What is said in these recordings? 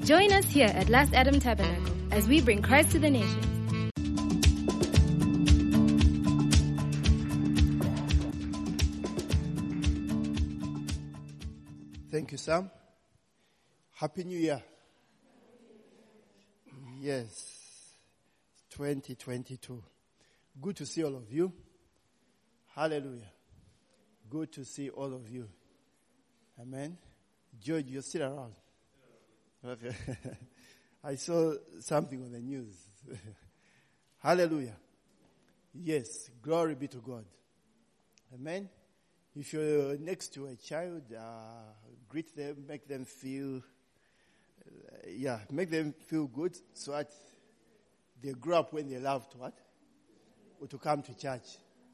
Join us here at Last Adam Tabernacle as we bring Christ to the nations. Thank you, Sam. Happy New Year. Yes, 2022. Good to see all of you. Hallelujah. Good to see all of you. Amen. George, you're still around. Okay. I saw something on the news. Hallelujah. Yes, glory be to God. Amen. If you're next to a child, greet them, make them feel good so that they grow up when they love to what? Or to come to church.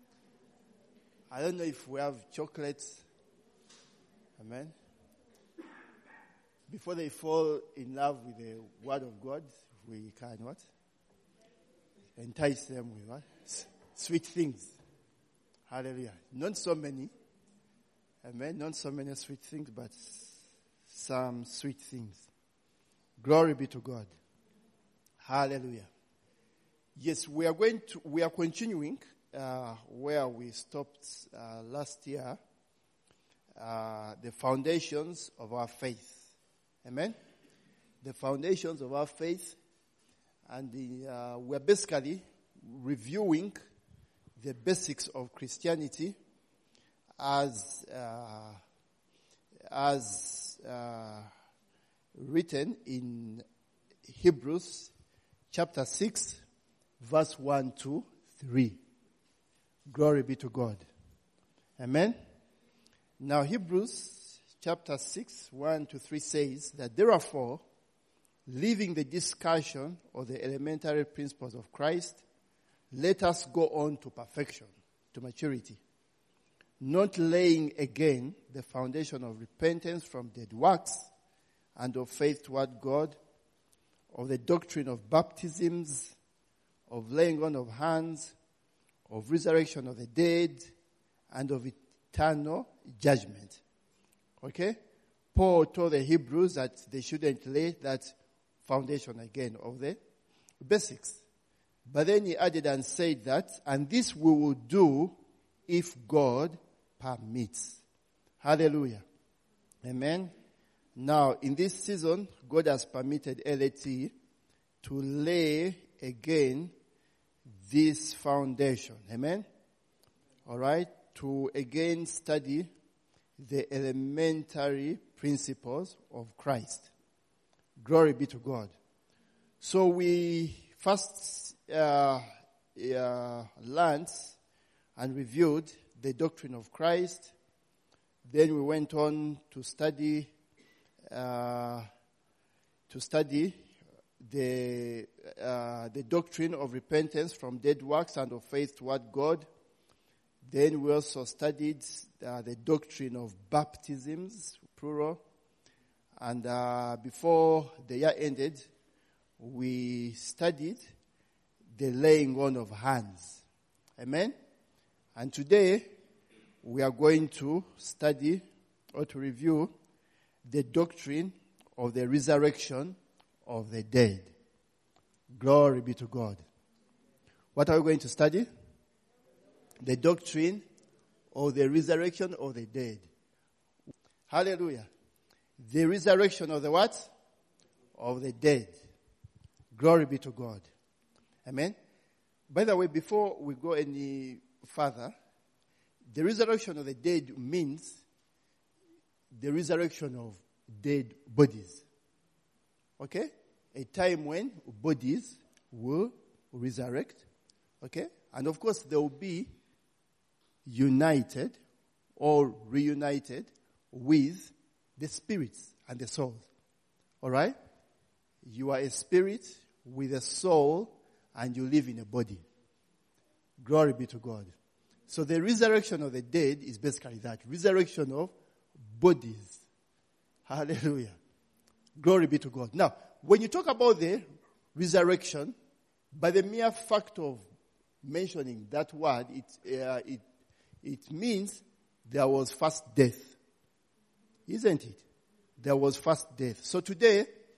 I don't know if we have chocolates. Amen. Before they fall in love with the word of God, we can what? Entice them with what? Sweet things. Hallelujah. Not so many. Amen. Not so many sweet things, but some sweet things. Glory be to God. Hallelujah. Yes, we are continuing where we stopped last year. The foundations of our faith. Amen. The foundations of our faith, and we're basically reviewing the basics of Christianity as written in Hebrews chapter 6, verse 1 to 3. Glory be to God. Amen. Now Hebrews chapter 6, 1 to 3 says that therefore, leaving the discussion of the elementary principles of Christ, let us go on to perfection, to maturity, not laying again the foundation of repentance from dead works and of faith toward God, of the doctrine of baptisms, of laying on of hands, of resurrection of the dead, and of eternal judgment. Okay? Paul told the Hebrews that they shouldn't lay that foundation again of the basics. But then he added and said that, and this we will do if God permits. Hallelujah. Amen. Now, in this season, God has permitted LAT to lay again this foundation. Amen. All right. To again study the elementary principles of Christ. Glory be to God. So we first learned and reviewed the doctrine of Christ. Then we went on to study the doctrine of repentance from dead works and of faith toward God. Then we also studied the doctrine of baptisms, plural. And before the year ended, we studied the laying on of hands. Amen? And today, we are going to study or to review the doctrine of the resurrection of the dead. Glory be to God. What are we going to study? The doctrine of the resurrection of the dead. Hallelujah. The resurrection of the what? Of the dead. Glory be to God. Amen. By the way, before we go any further, the resurrection of the dead means the resurrection of dead bodies. Okay? A time when bodies will resurrect. Okay? And of course, they will be united or reunited with the spirits and the souls. All right? You are a spirit with a soul and you live in a body. Glory be to God. So the resurrection of the dead is basically that. Resurrection of bodies. Hallelujah. Glory be to God. Now, when you talk about the resurrection, by the mere fact of mentioning that word, it means there was first death. Isn't it? There was first death. So today,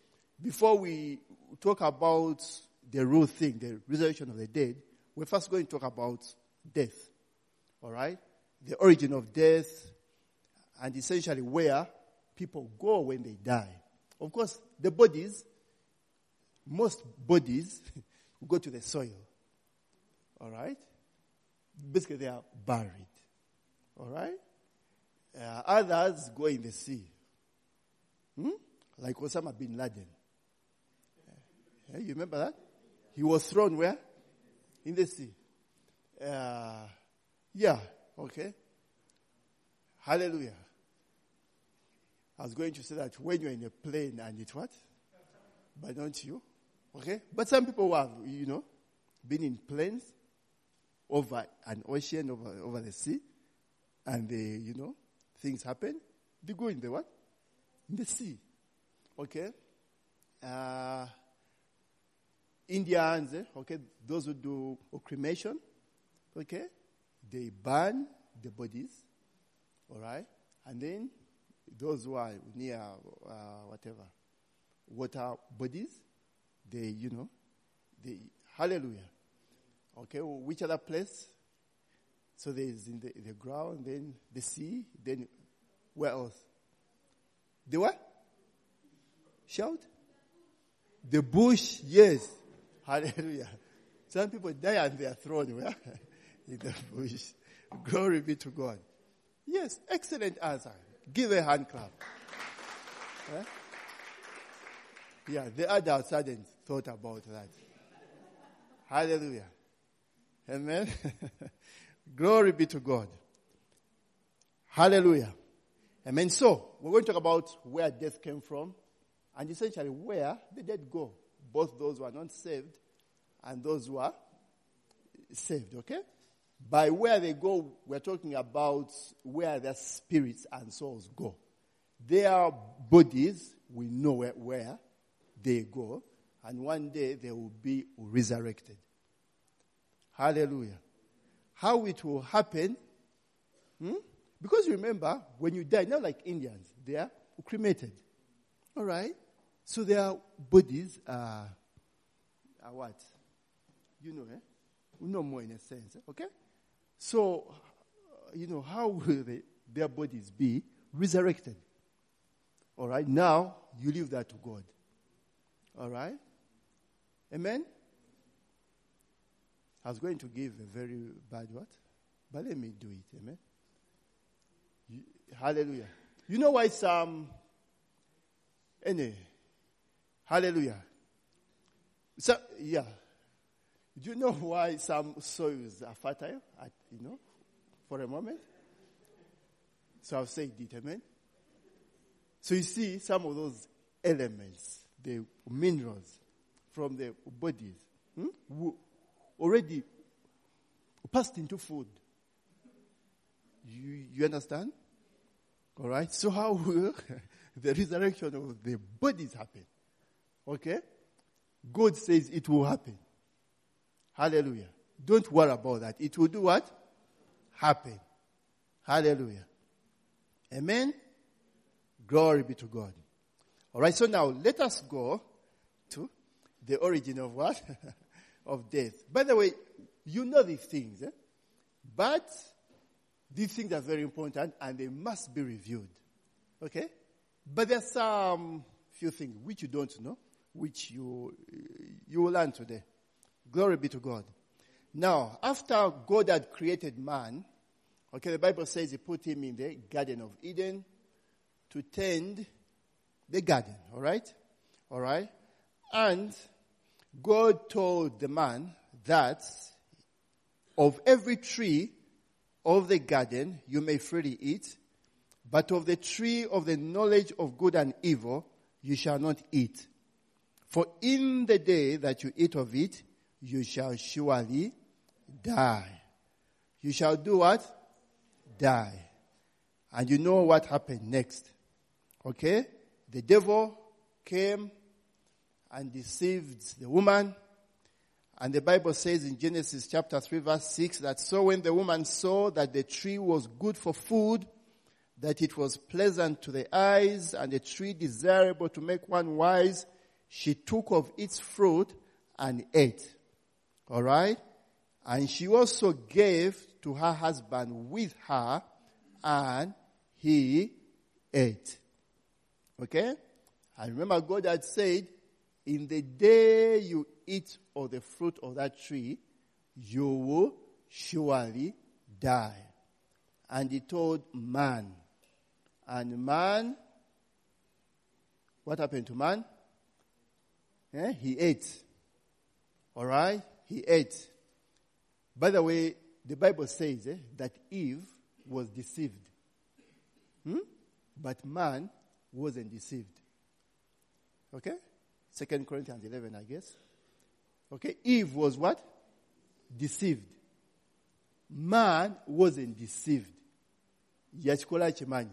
before we talk about the real thing, the resurrection of the dead, we're first going to talk about death. All right? The origin of death and essentially where people go when they die. Of course, the bodies, most bodies go to the soil. All right? Basically, they are buried. All right? Others go in the sea. Like Osama bin Laden. You remember that? He was thrown where? In the sea. Yeah, okay. Hallelujah. I was going to say that when you're in a plane and it what? But don't you? Okay? But some people have, been in planes over an ocean, over the sea, and they, things happen. They go in the what? In the sea. Okay? Indians, okay, those who do cremation, okay, they burn the bodies, all right, and then those who are near water bodies, they, hallelujah. Okay, which other place? So there's in the ground, then the sea, then where else? The what? Shout. The bush, yes. Hallelujah. Some people die and they are thrown where? In the bush. Glory be to God. Yes, excellent answer. Give a hand clap. Yeah, the adults hadn't thought about that. Hallelujah. Amen. Glory be to God. Hallelujah. Amen. So, we're going to talk about where death came from and essentially where the dead go. Both those who are not saved and those who are saved, okay? By where they go, we're talking about where their spirits and souls go. Their bodies, we know where they go, and one day they will be resurrected. Hallelujah. How it will happen, because remember, when you die, not like Indians, they are cremated. All right? So their bodies are what? We know more in a sense, okay? So, how will their bodies be resurrected? All right? Now, you leave that to God. All right? Amen? I was going to give a very bad what? But let me do it. Amen? Hallelujah. You know why hallelujah. So, yeah. Do you know why some soils are fertile? For a moment? So I've said it, amen? So you see some of those elements, the minerals from the bodies, already passed into food. You understand? All right? So how will the resurrection of the bodies happen? Okay? God says it will happen. Hallelujah. Don't worry about that. It will do what? Happen. Hallelujah. Amen? Glory be to God. All right, so now let us go to the origin of what? Of death. By the way, you know these things, but these things are very important and they must be reviewed. Okay? But there's some few things which you don't know, which you will learn today. Glory be to God. Now, after God had created man, okay, the Bible says he put him in the Garden of Eden to tend the garden, all right? All right? And God told the man that of every tree of the garden you may freely eat, but of the tree of the knowledge of good and evil you shall not eat. For in the day that you eat of it, you shall surely die. You shall do what? Die. And you know what happened next. Okay? The devil came and deceived the woman. And the Bible says in Genesis chapter 3 verse 6 that so when the woman saw that the tree was good for food, that it was pleasant to the eyes and a tree desirable to make one wise, she took of its fruit and ate. All right? And she also gave to her husband with her, and he ate. Okay? And remember, God had said, in the day you eat of the fruit of that tree, you will surely die. And he told man. And man, what happened to man? He ate. All right? He ate. By the way, the Bible says that Eve was deceived. But man wasn't deceived. Okay? 2 Corinthians 11, I guess. Okay? Eve was what? Deceived. Man wasn't deceived. Yachikola chimanyi.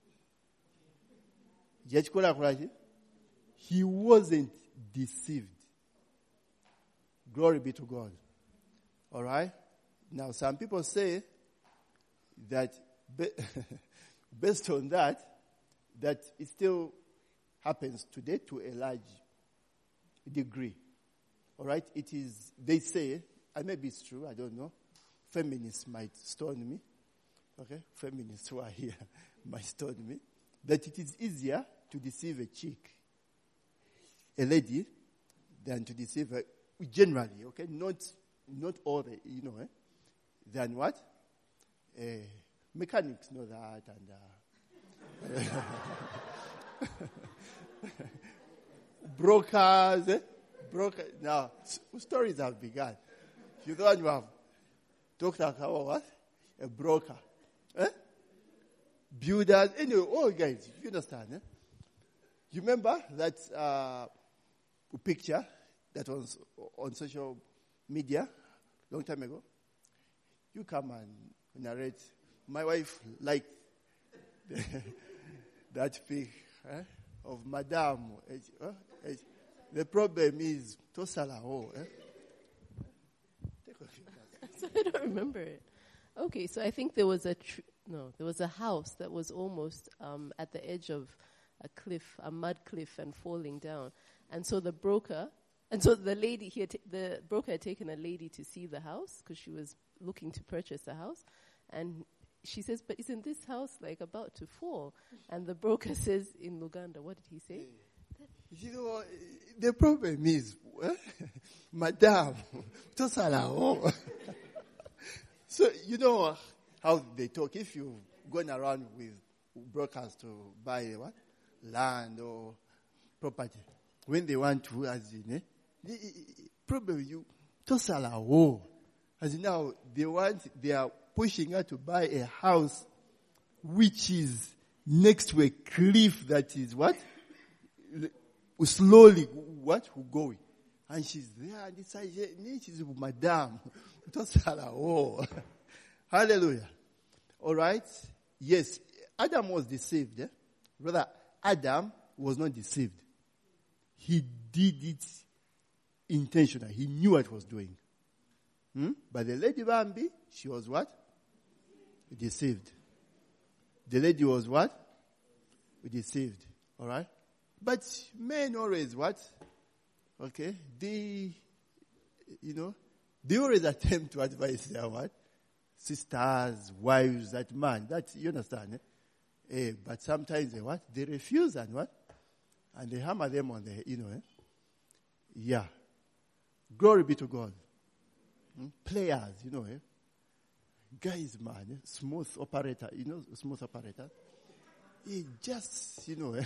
Yachikola kulachi. He wasn't deceived. Glory be to God. All right? Now, some people say that based on that it still happens today to a large degree. All right? It is, they say, and maybe it's true, I don't know. Feminists might stone me. Okay? Feminists who are here might stone me. That it is easier to deceive a chick, a lady, than to deceive her generally, okay? Not all the, than what? Mechanics know that, and brokers. Now, stories have begun. You know what you have talked about what? A broker. Builders. Anyway, all guys, you understand? You remember that picture that was on social media long time ago? You come and narrate. My wife liked that pic of Madame. The problem is Tosala. I don't remember it. Okay, so I think there was a house that was almost at the edge of a cliff, a mud cliff, and falling down. And so the broker had taken a lady to see the house because she was looking to purchase a house. And she says, but isn't this house like about to fall? And the broker says in Luganda, what did he say? You know, the problem is, Madame, Tosala. So, you know how they talk. If you've gone around with brokers to buy what? Land or property, when they want to, as in, probably you, Tosala, as in now, they are pushing her to buy a house which is next to a cliff that is what? Slowly, what? Going. And she's there, and it's like, she's Madame. Hallelujah. All right? Yes, Adam was deceived. Rather, Adam was not deceived. He did it intentionally. He knew what he was doing. But the lady Bambi, she was what? Deceived. The lady was what? Deceived. All right? But men always what? Okay? They always attempt to advise their what? Sisters, wives, that man. That, you understand? But sometimes they what? They refuse and what? And they hammer them on the, Yeah. Glory be to God. Players, Guys, man, smooth operator, smooth operator. He just, you know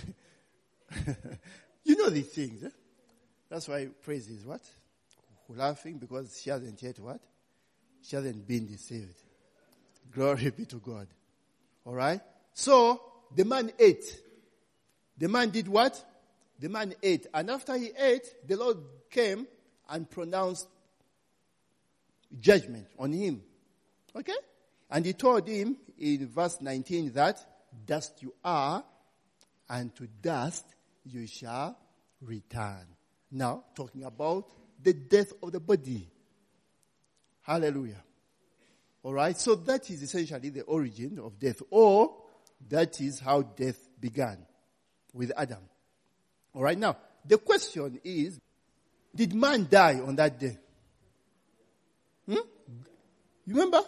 these things. That's why praise is what? Laughing because she hasn't yet what? She hasn't been deceived. Glory be to God. All right? So, the man ate. The man did what? The man ate. And after he ate, the Lord came and pronounced judgment on him. Okay? And he told him in verse 19 that dust you are, and to dust you shall return. Now, talking about the death of the body. Hallelujah. All right? So that is essentially the origin of death, or that is how death began with Adam. All right? Now, the question is, did man die on that day? You remember?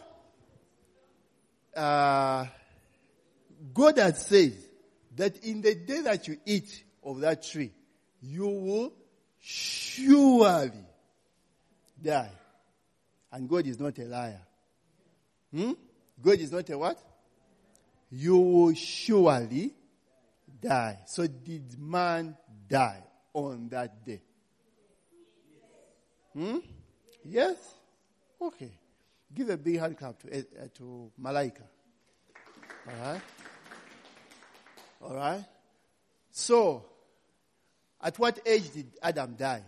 God had said that in the day that you eat of that tree, you will surely die. And God is not a liar. God is not a what? You will surely die. So did man die on that day? Yes? Okay. Give a big hand clap to Malaika. Alright? Alright? So, at what age did Adam die?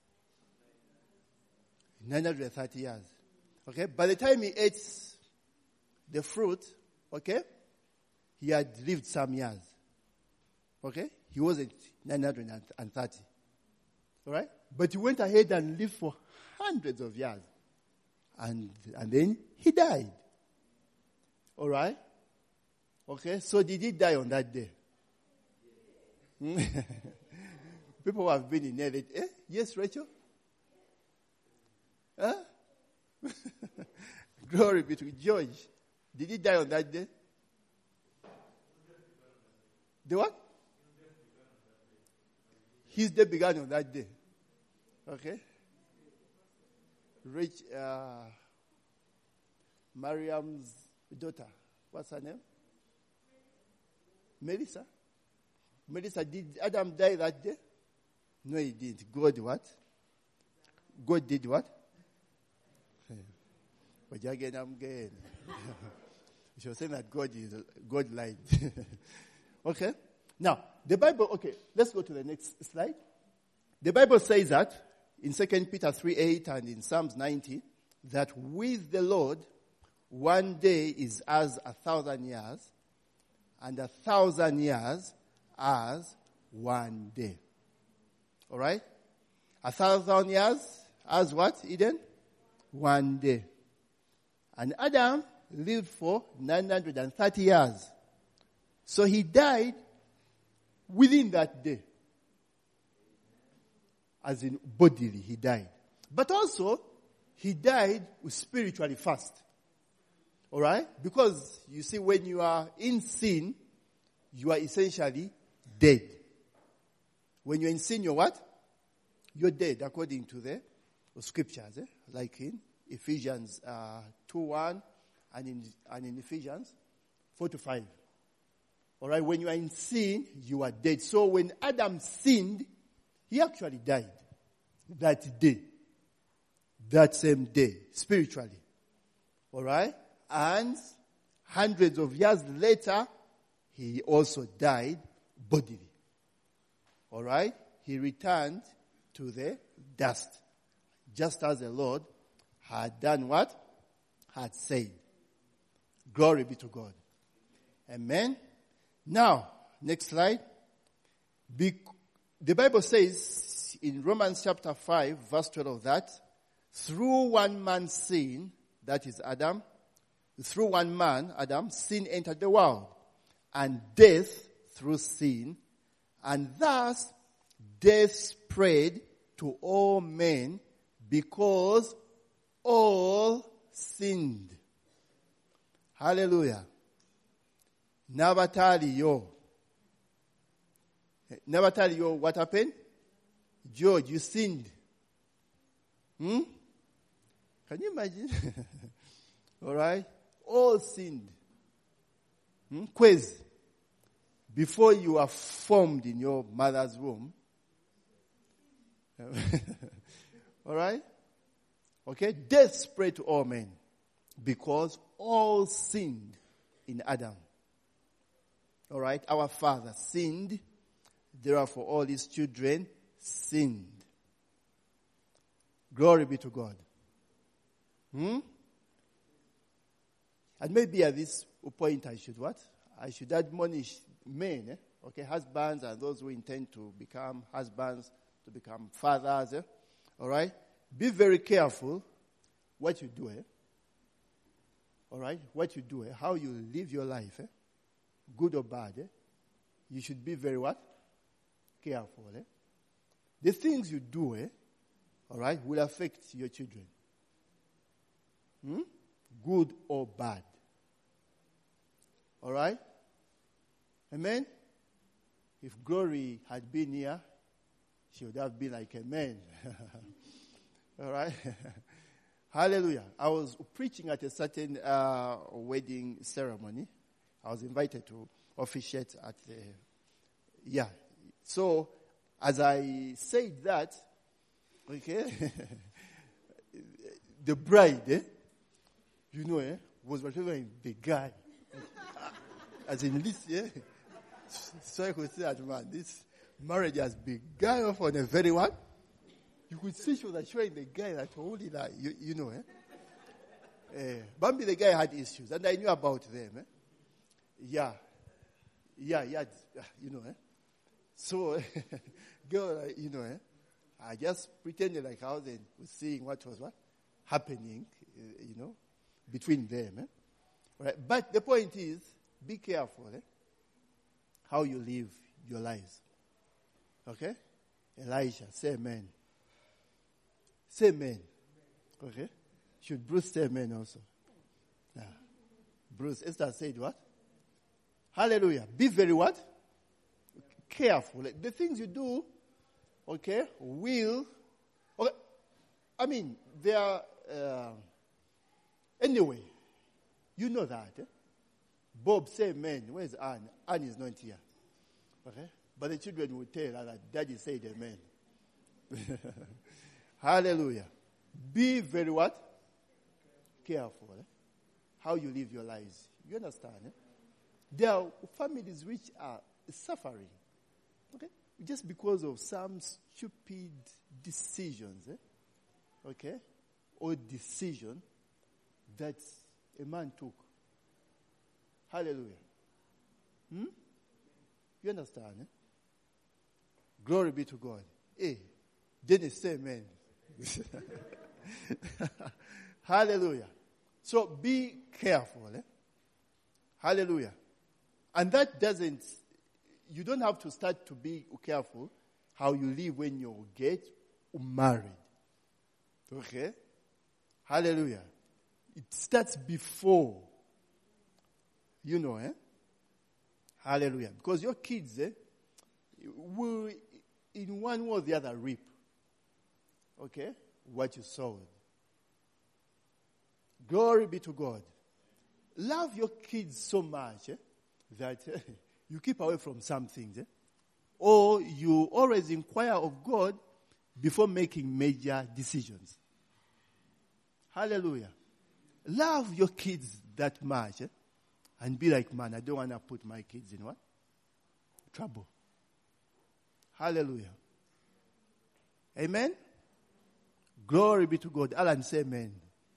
930 years. Okay? By the time he ate the fruit, okay, he had lived some years. Okay? He wasn't 930. Alright? But he went ahead and lived for hundreds of years. And then he died. Alright? Okay? So did he die on that day? People who have been in there, yes, Rachel? Huh? Glory be to George. Did he die on that day? The what? His day began on that day. Okay? Mariam's daughter. What's her name? Melissa. Melissa, did Adam die that day? No, he didn't. God what? God did what? But again, I'm getting. She was saying that God lied. Okay? Now, the Bible, okay, let's go to the next slide. The Bible says that in 2 Peter 3:8 and in Psalms 90, that with the Lord, one day is as 1,000 years, and 1,000 years as one day. All right? 1,000 years as what, Eden? One day. And Adam lived for 930 years. So he died within that day. As in bodily, he died. But also, he died spiritually first. Alright? Because, you see, when you are in sin, you are essentially dead. When you're in sin, you're what? You're dead, according to the scriptures. Like in Ephesians 2:1 and in Ephesians 4-5. Alright? When you are in sin, you are dead. So when Adam sinned, he actually died that day. That same day, spiritually. Alright? And hundreds of years later, he also died bodily. Alright? He returned to the dust. Just as the Lord had done what? Had said. Glory be to God. Amen? Now, next slide. The Bible says in Romans chapter 5, verse 12 that through one man's sin, that is Adam, through one man, Adam, sin entered the world, and death through sin, and thus death spread to all men because all sinned. Hallelujah. Nabatali, what happened? George, you sinned. Can you imagine? Alright? All sinned. Quiz. Before you are formed in your mother's womb. Alright? Okay? Death spread to all men. Because all sinned in Adam. Alright? Our father sinned. Therefore all his children sinned. Glory be to God. And maybe at this point I should what? I should admonish men, okay, husbands and those who intend to become husbands, to become fathers, alright? Be very careful what you do, alright? What you do, how you live your life, good or bad, you should be very what? Careful, The things you do, all right, will affect your children. Good or bad. All right? Amen? If Glory had been here, she would have been like a man. All right? Hallelujah. I was preaching at a certain wedding ceremony. I was invited to officiate at the... So, as I said that, okay, the bride, was whatever the guy. As in this, So I could say that, man, this marriage has begun off on a very one. You could see she was assuring the guy that holding that, Bambi, the guy had issues, and I knew about them. So, girl, I just pretended like I wasn't seeing what was happening, between them. Right? But the point is, be careful how you live your lives. Okay? Elijah, say amen. Say amen. Okay? Should Bruce say amen also? Yeah. Bruce, Esther said what? Hallelujah. Be very what? Careful. The things you do, okay, will... Okay, I mean, they are... anyway, you know that. Bob, say amen. Where's Anne? Anne is not here. Okay? But the children will tell her that Daddy said amen. Hallelujah. Be very what? Careful. How you live your lives. You understand? There are families which are suffering. Okay? Just because of some stupid decisions. Okay? Or decision that a man took. Hallelujah. You understand? Glory be to God. Hey, Dennis, say amen. Hallelujah. So be careful. Hallelujah. And that doesn't, you don't have to start to be careful how you live when you get married. Okay? Hallelujah. It starts before. Hallelujah. Because your kids will, in one way or the other, reap. Okay? What you sowed. Glory be to God. Love your kids so much that you keep away from some things. Or you always inquire of God before making major decisions. Hallelujah. Love your kids that much. And be like, man, I don't want to put my kids in what? Trouble. Hallelujah. Amen? Glory be to God. Alan, say amen.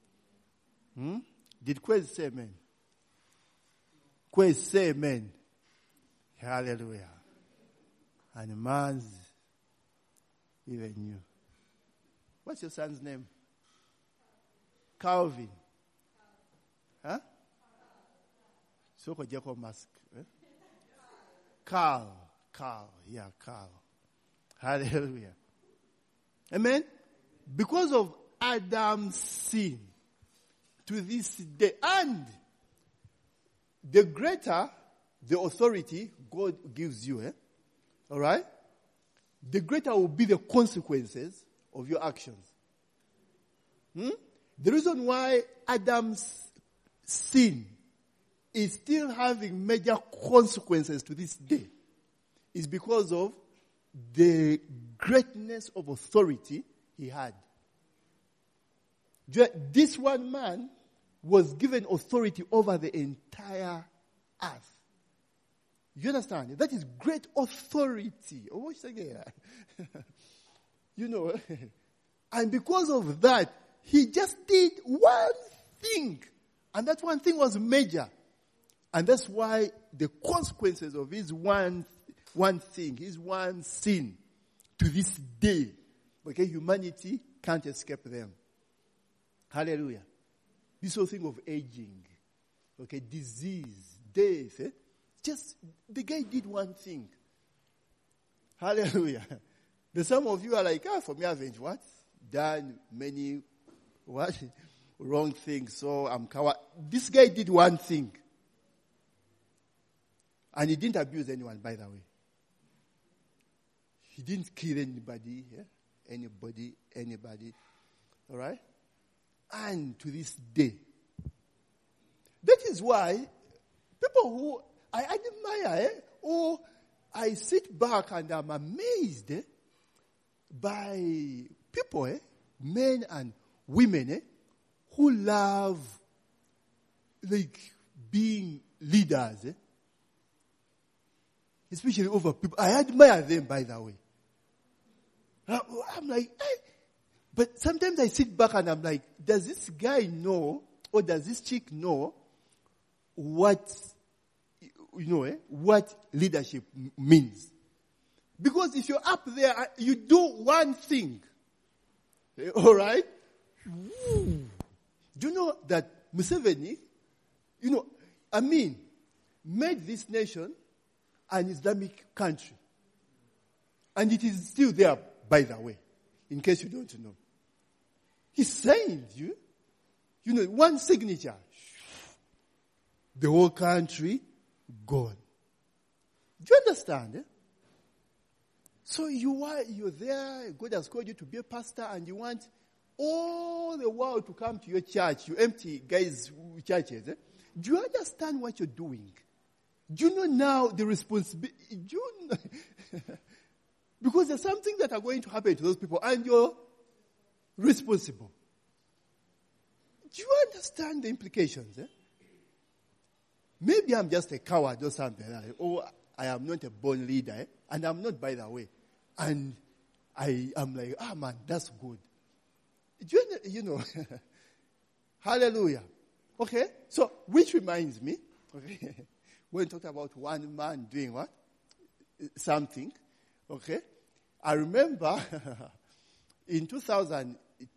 Did Quez say amen? Quez, say amen. Hallelujah. And man's even you. What's your son's name? Calvin. Huh? So could you mask? Carl. Yeah, Carl. Hallelujah. Amen? Because of Adam's sin to this day, and the greater the authority God gives you, all right? The greater will be the consequences of your actions. The reason why Adam's sin is still having major consequences to this day is because of the greatness of authority he had. This one man was given authority over the entire earth. You understand? That is great authority. Oh, and because of that, he just did one thing. And that one thing was major. And that's why the consequences of his one thing, his one sin, to this day, okay, humanity can't escape them. Hallelujah. This whole thing of aging, okay, disease, death, just, the guy did one thing. Hallelujah. But some of you are like, for me, I haven't what? Done many what? Wrong things, so I'm coward. This guy did one thing. And he didn't abuse anyone, by the way. He didn't kill anybody, anybody. All right? And to this day. That is why people who I admire, or I sit back and I'm amazed by people, men and women, who love like being leaders, especially over people. I admire them, by the way. I'm like, but sometimes I sit back and I'm like, does this guy know, or does this chick know what, what leadership means? Because if you're up there, you do one thing, all right? Do you know that Museveni, made this nation an Islamic country. And it is still there, by the way, in case you don't know. He signed one signature. The whole country gone. Do you understand? So you're there, God has called you to be a pastor, and you want all the world to come to your church, you empty guys' churches. Do you understand what you're doing? Do you know now the responsibility? Because there's something that are going to happen to those people, and you're responsible. Do you understand the implications? Maybe I'm just a coward or something. Or I am not a born leader, and I'm not, by the way. And I am like, man, that's good. Hallelujah. Okay? So, which reminds me, okay, when we talked about one man doing what? Something. Okay? I remember in 2000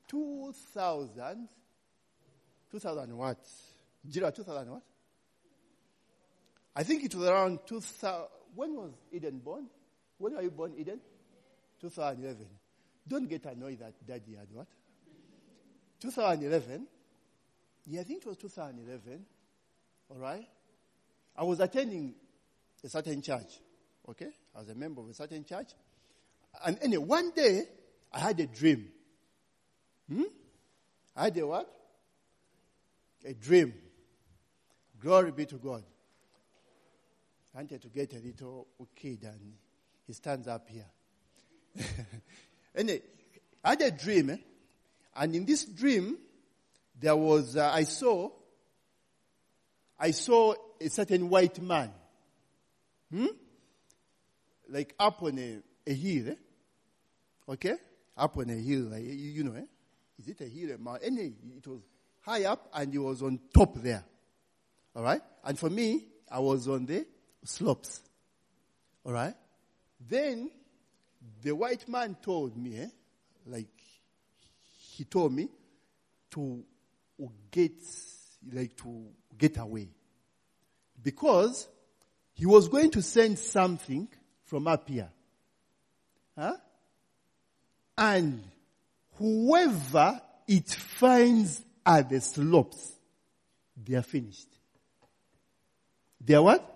what? Jira, 2000 what? I think it was around 2000. When was Eden born? When were you born, Eden? 2011. Don't get annoyed that Daddy had what? 2011. Yeah, I think it was 2011. All right? I was attending a certain church. Okay? I was a member of a certain church. And anyway, one day, I had a dream. I had a what? A dream. Glory be to God. I wanted to get a little kid, and he stands up here. Anyway, I had a dream, and in this dream, there was, I saw a certain white man, like up on a hill, okay? Up on a hill, like, is it a hill, a mountain? Anyway, it was high up, and he was on top there, all right? And for me, I was on the slopes, all right? Then, the white man told me, he told me to get away. Because he was going to send something from up here. And whoever it finds at the slopes, they are finished. They are what?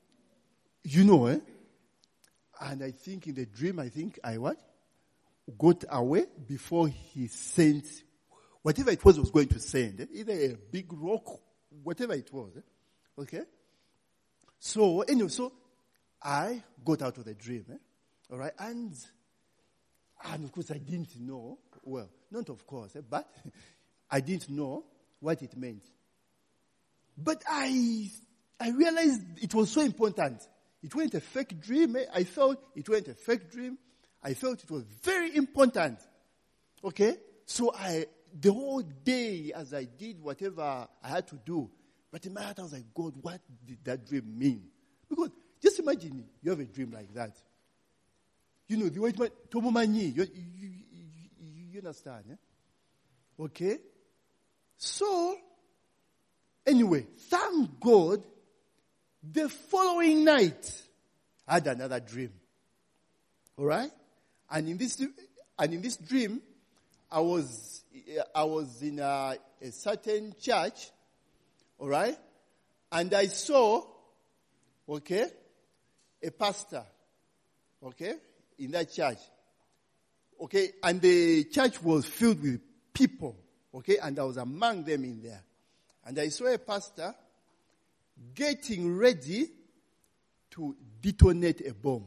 And I think in the dream, I what? Got away before he sent whatever it was going to send. Either a big rock, whatever it was. Okay? So, anyway, I got out of the dream. All right? And of course I didn't know, well, not of course, but I didn't know what it meant. But I realized it was so important. It wasn't a fake dream. I felt it wasn't a fake dream. I felt it was very important. Okay? So the whole day as I did whatever I had to do, but in my heart I was like, God, what did that dream mean? Because just imagine you have a dream like that. The way Tomomani, you understand? Yeah? Okay? So, anyway, thank God, the following night, I had another dream. All right? And in this dream, I was in a certain church, all right? And I saw, okay, a pastor, okay, in that church. Okay, and the church was filled with people, okay, and I was among them in there. And I saw a pastor getting ready to detonate a bomb.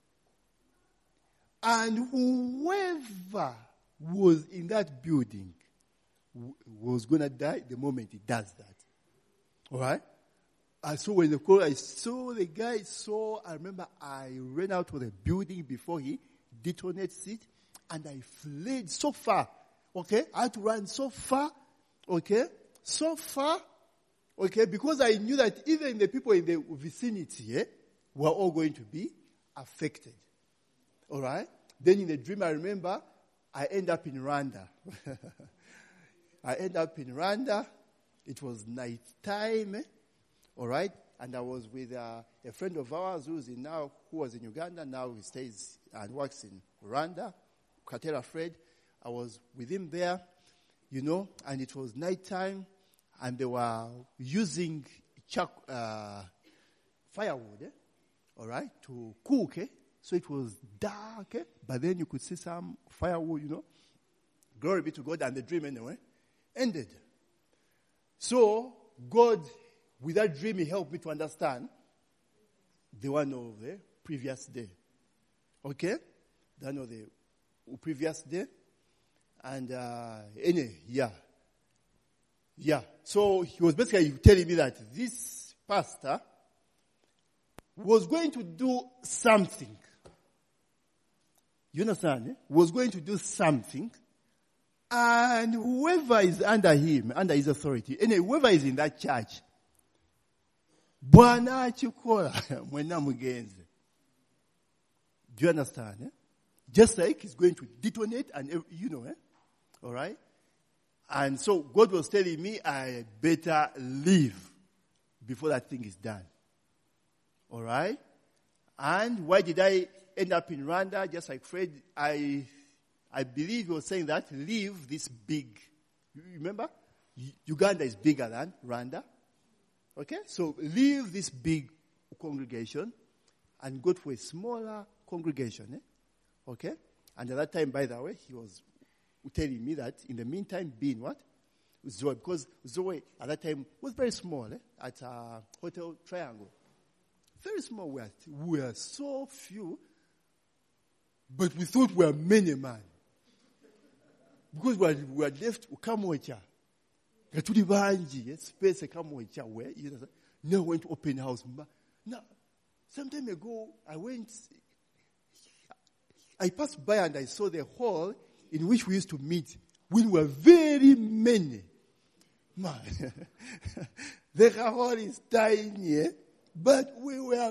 And whoever was in that building was going to die the moment he does that. All right? So when I saw the guy, I remember I ran out of the building before he detonates it, and I fled so far. Okay? I had to run so far. Okay? So far. Okay? Because I knew that even the people in the vicinity were all going to be affected. All right? Then in the dream, I remember I end up in Rwanda. It was night time. All right? And I was with a friend of ours who was in Uganda. Now he stays and works in Rwanda. Katera Fred. I was with him there, and it was night time, and they were using firewood, all right, to cook, So it was dark, but then you could see some firewood, Glory be to God, and the dream anyway ended. So God, with that dream, he helped me to understand the one of the previous day. Okay? That of the previous day. And, yeah. So he was basically telling me that this pastor was going to do something. You understand? Was going to do something. And whoever is under him, under his authority, whoever is in that church, Bwana chikola mwena mugenzi. Do you understand? Just like he's going to detonate and all right? And so God was telling me I better leave before that thing is done. All right? And why did I end up in Rwanda? Just like Fred, I believe he was saying that leave this big. You remember? Uganda is bigger than Rwanda. Okay? So leave this big congregation and go to a smaller congregation. Okay? And at that time, by the way, he was telling me that in the meantime, being what? Zoe. Because Zoe at that time was very small at Hotel Triangle. Very small. We were so few, but we thought we were many man. Because we were left Ukamocha. Gatuli banji, space Ukamocha where no went to open house. Now, some time ago, I passed by and I saw the hall in which we used to meet. We were very many. Man, the hall is tiny, but we were,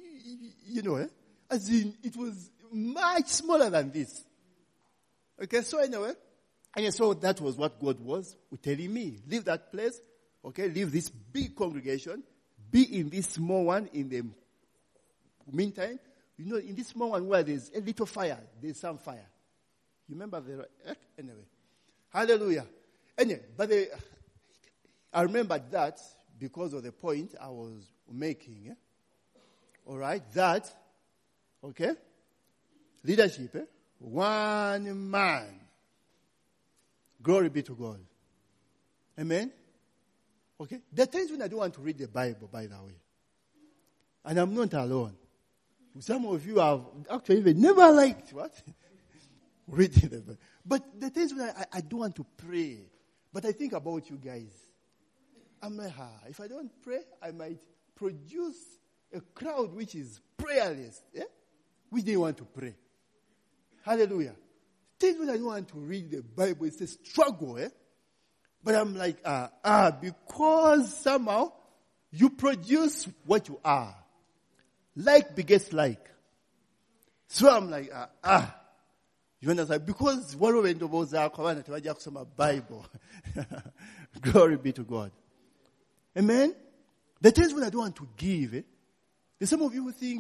as in, it was much smaller than this. Okay, so anyway, and so that was what God was telling me. Leave that place, okay, leave this big congregation, be in this small one in the meantime. In this small one where there's a little fire, there's some fire. You remember anyway. Hallelujah. Anyway, but I remember that because of the point I was making. All right, that, okay, leadership, one man. Glory be to God. Amen. Okay, there are times when I don't want to read the Bible, by the way. And I'm not alone. Some of you have actually even never liked what? Reading the Bible. But the things when I don't want to pray. But I think about you guys. I'm like, if I don't pray, I might produce a crowd which is prayerless. Which they want to pray. Hallelujah. Things when I don't want to read the Bible, it's a struggle. But I'm like, because somehow you produce what you are. Like begets like. So I'm like, you understand? Because one of the Bible. Glory be to God. Amen? The times when I don't want to give, there's some of you who think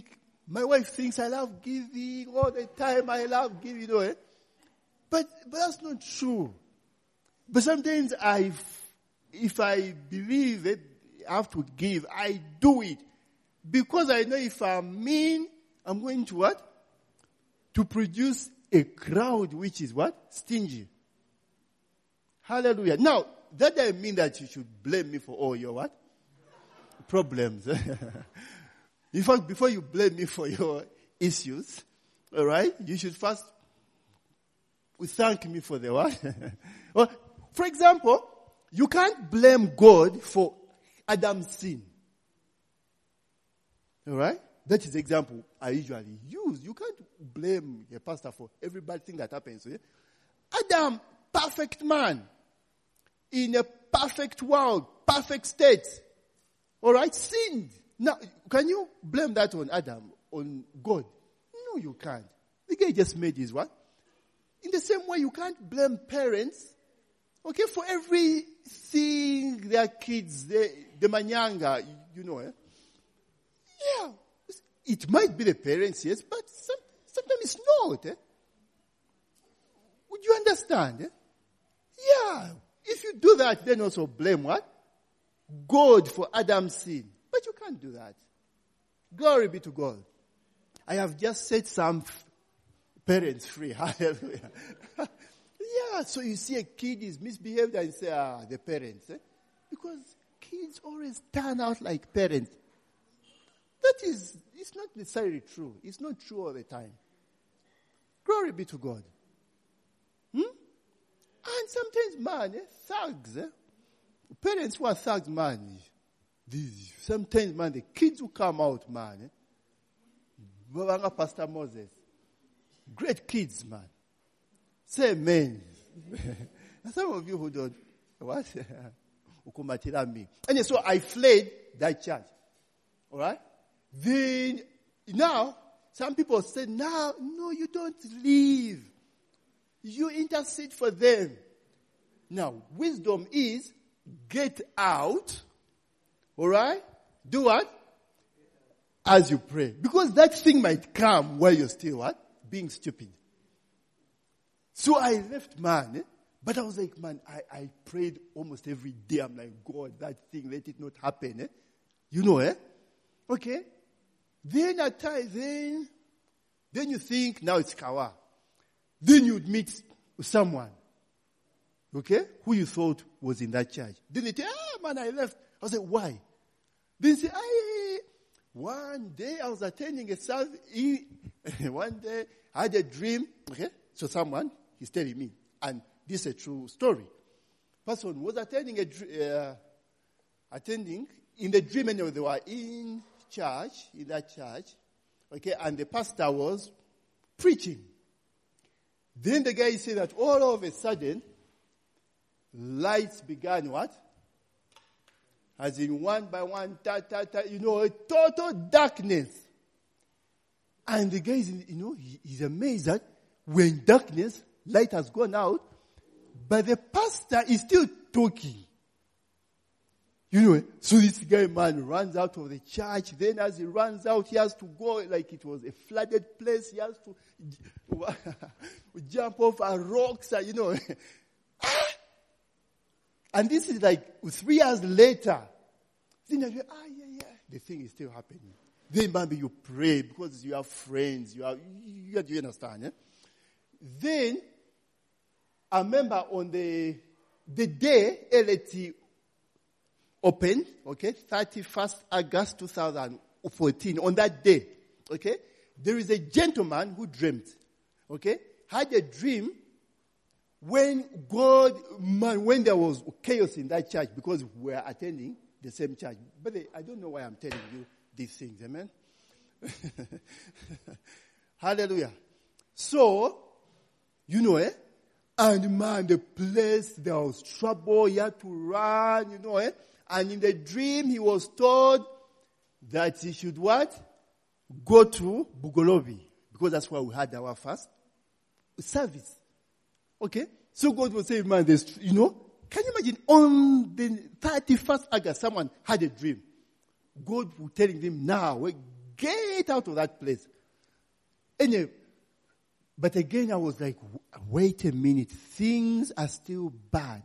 My wife thinks I love giving all the time. I love giving, But that's not true. But sometimes if I believe it, I have to give, I do it. Because I know if I'm mean, I'm going to what? To produce a crowd which is what? Stingy. Hallelujah. Now, that doesn't mean that you should blame me for all your what? Problems. In fact, before you blame me for your issues, all right, you should first thank me for the what? Well, for example, you can't blame God for Adam's sin. All right? That is the example I usually use. You can't blame a pastor for every bad thing that happens. Adam, perfect man, in a perfect world, perfect state, all right, sinned. Now, can you blame that on Adam, on God? No, you can't. The guy just made his what? In the same way, you can't blame parents, okay, for everything their kids, the manyanga, Yeah, it might be the parents, yes, but sometimes it's not. Would you understand? Yeah. If you do that, then also blame what? God for Adam's sin. But you can't do that. Glory be to God. I have just set some parents free. Hallelujah. Yeah, so you see a kid is misbehaved and say, the parents. Because kids always turn out like parents. It's not necessarily true. It's not true all the time. Glory be to God. And sometimes, man, thugs. Parents who are thugs, man. Sometimes, man, the kids who come out, man. Pastor Moses. Great kids, man. Say amen. Some of you who don't, what? And so I fled that church. All right? Then, now, some people say, no, you don't leave. You intercede for them. Now, wisdom is get out. All right? Do what? As you pray. Because that thing might come while you're still what? Being stupid. So I left, man. But I was like, man, I prayed almost every day. I'm like, God, that thing, let it not happen. Okay? Then at times, then you think, now it's Kawa. Then you'd meet someone, okay, who you thought was in that church. Then they say, man, I left. I was like, why? Then they say, one day I was attending a service. One day I had a dream. Okay, so someone, he's telling me, and this is a true story. Person was attending in the dream, anyway, they were in that church, okay, and the pastor was preaching. Then the guy said that all of a sudden, lights began what? As in one by one, a total darkness. And the guy is, he's amazed that when darkness, light has gone out, but the pastor is still talking. So this guy, man, runs out of the church. Then as he runs out, he has to go like it was a flooded place. He has to jump off rocks, And this is like 3 years later. Then I go, the thing is still happening. Then maybe you pray because you have friends. You understand? Then I remember on the day LAT opened, okay, 31st August 2014, on that day, okay, there is a gentleman who dreamt, okay, had a dream when there was chaos in that church because we were attending the same church. But I don't know why I'm telling you these things, amen? Hallelujah. So, and man, the place, there was trouble, he had to run, And in the dream, he was told that he should what? Go to Bugolobi. Because that's where we had our first service. Okay? So God was saying, man, can you imagine on the 31st August, someone had a dream. God was telling them, now, get out of that place. Anyway, but again, I was like, wait a minute. Things are still bad.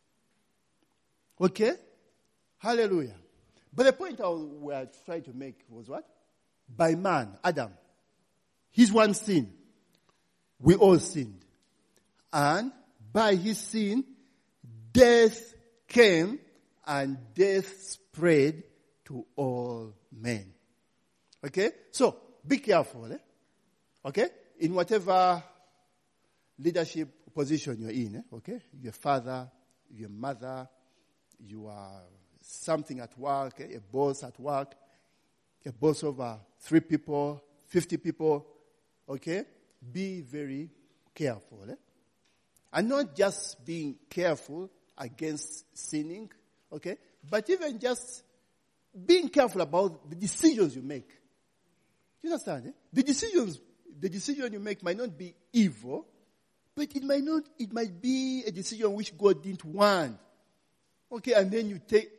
Okay? Hallelujah. But the point I was trying to make was what? By man, Adam, his one sin, we all sinned. And by his sin, death came and death spread to all men. Okay? So, be careful. Okay? In whatever leadership position you're in. Okay? Your father, your mother, you are something at work, a boss at work, a boss over 3 people, 50 people. Okay? Be very careful. And not just being careful against sinning, okay? But even just being careful about the decisions you make. You understand? The decision you make might not be evil, but it might be a decision which God didn't want. Okay, and then you take,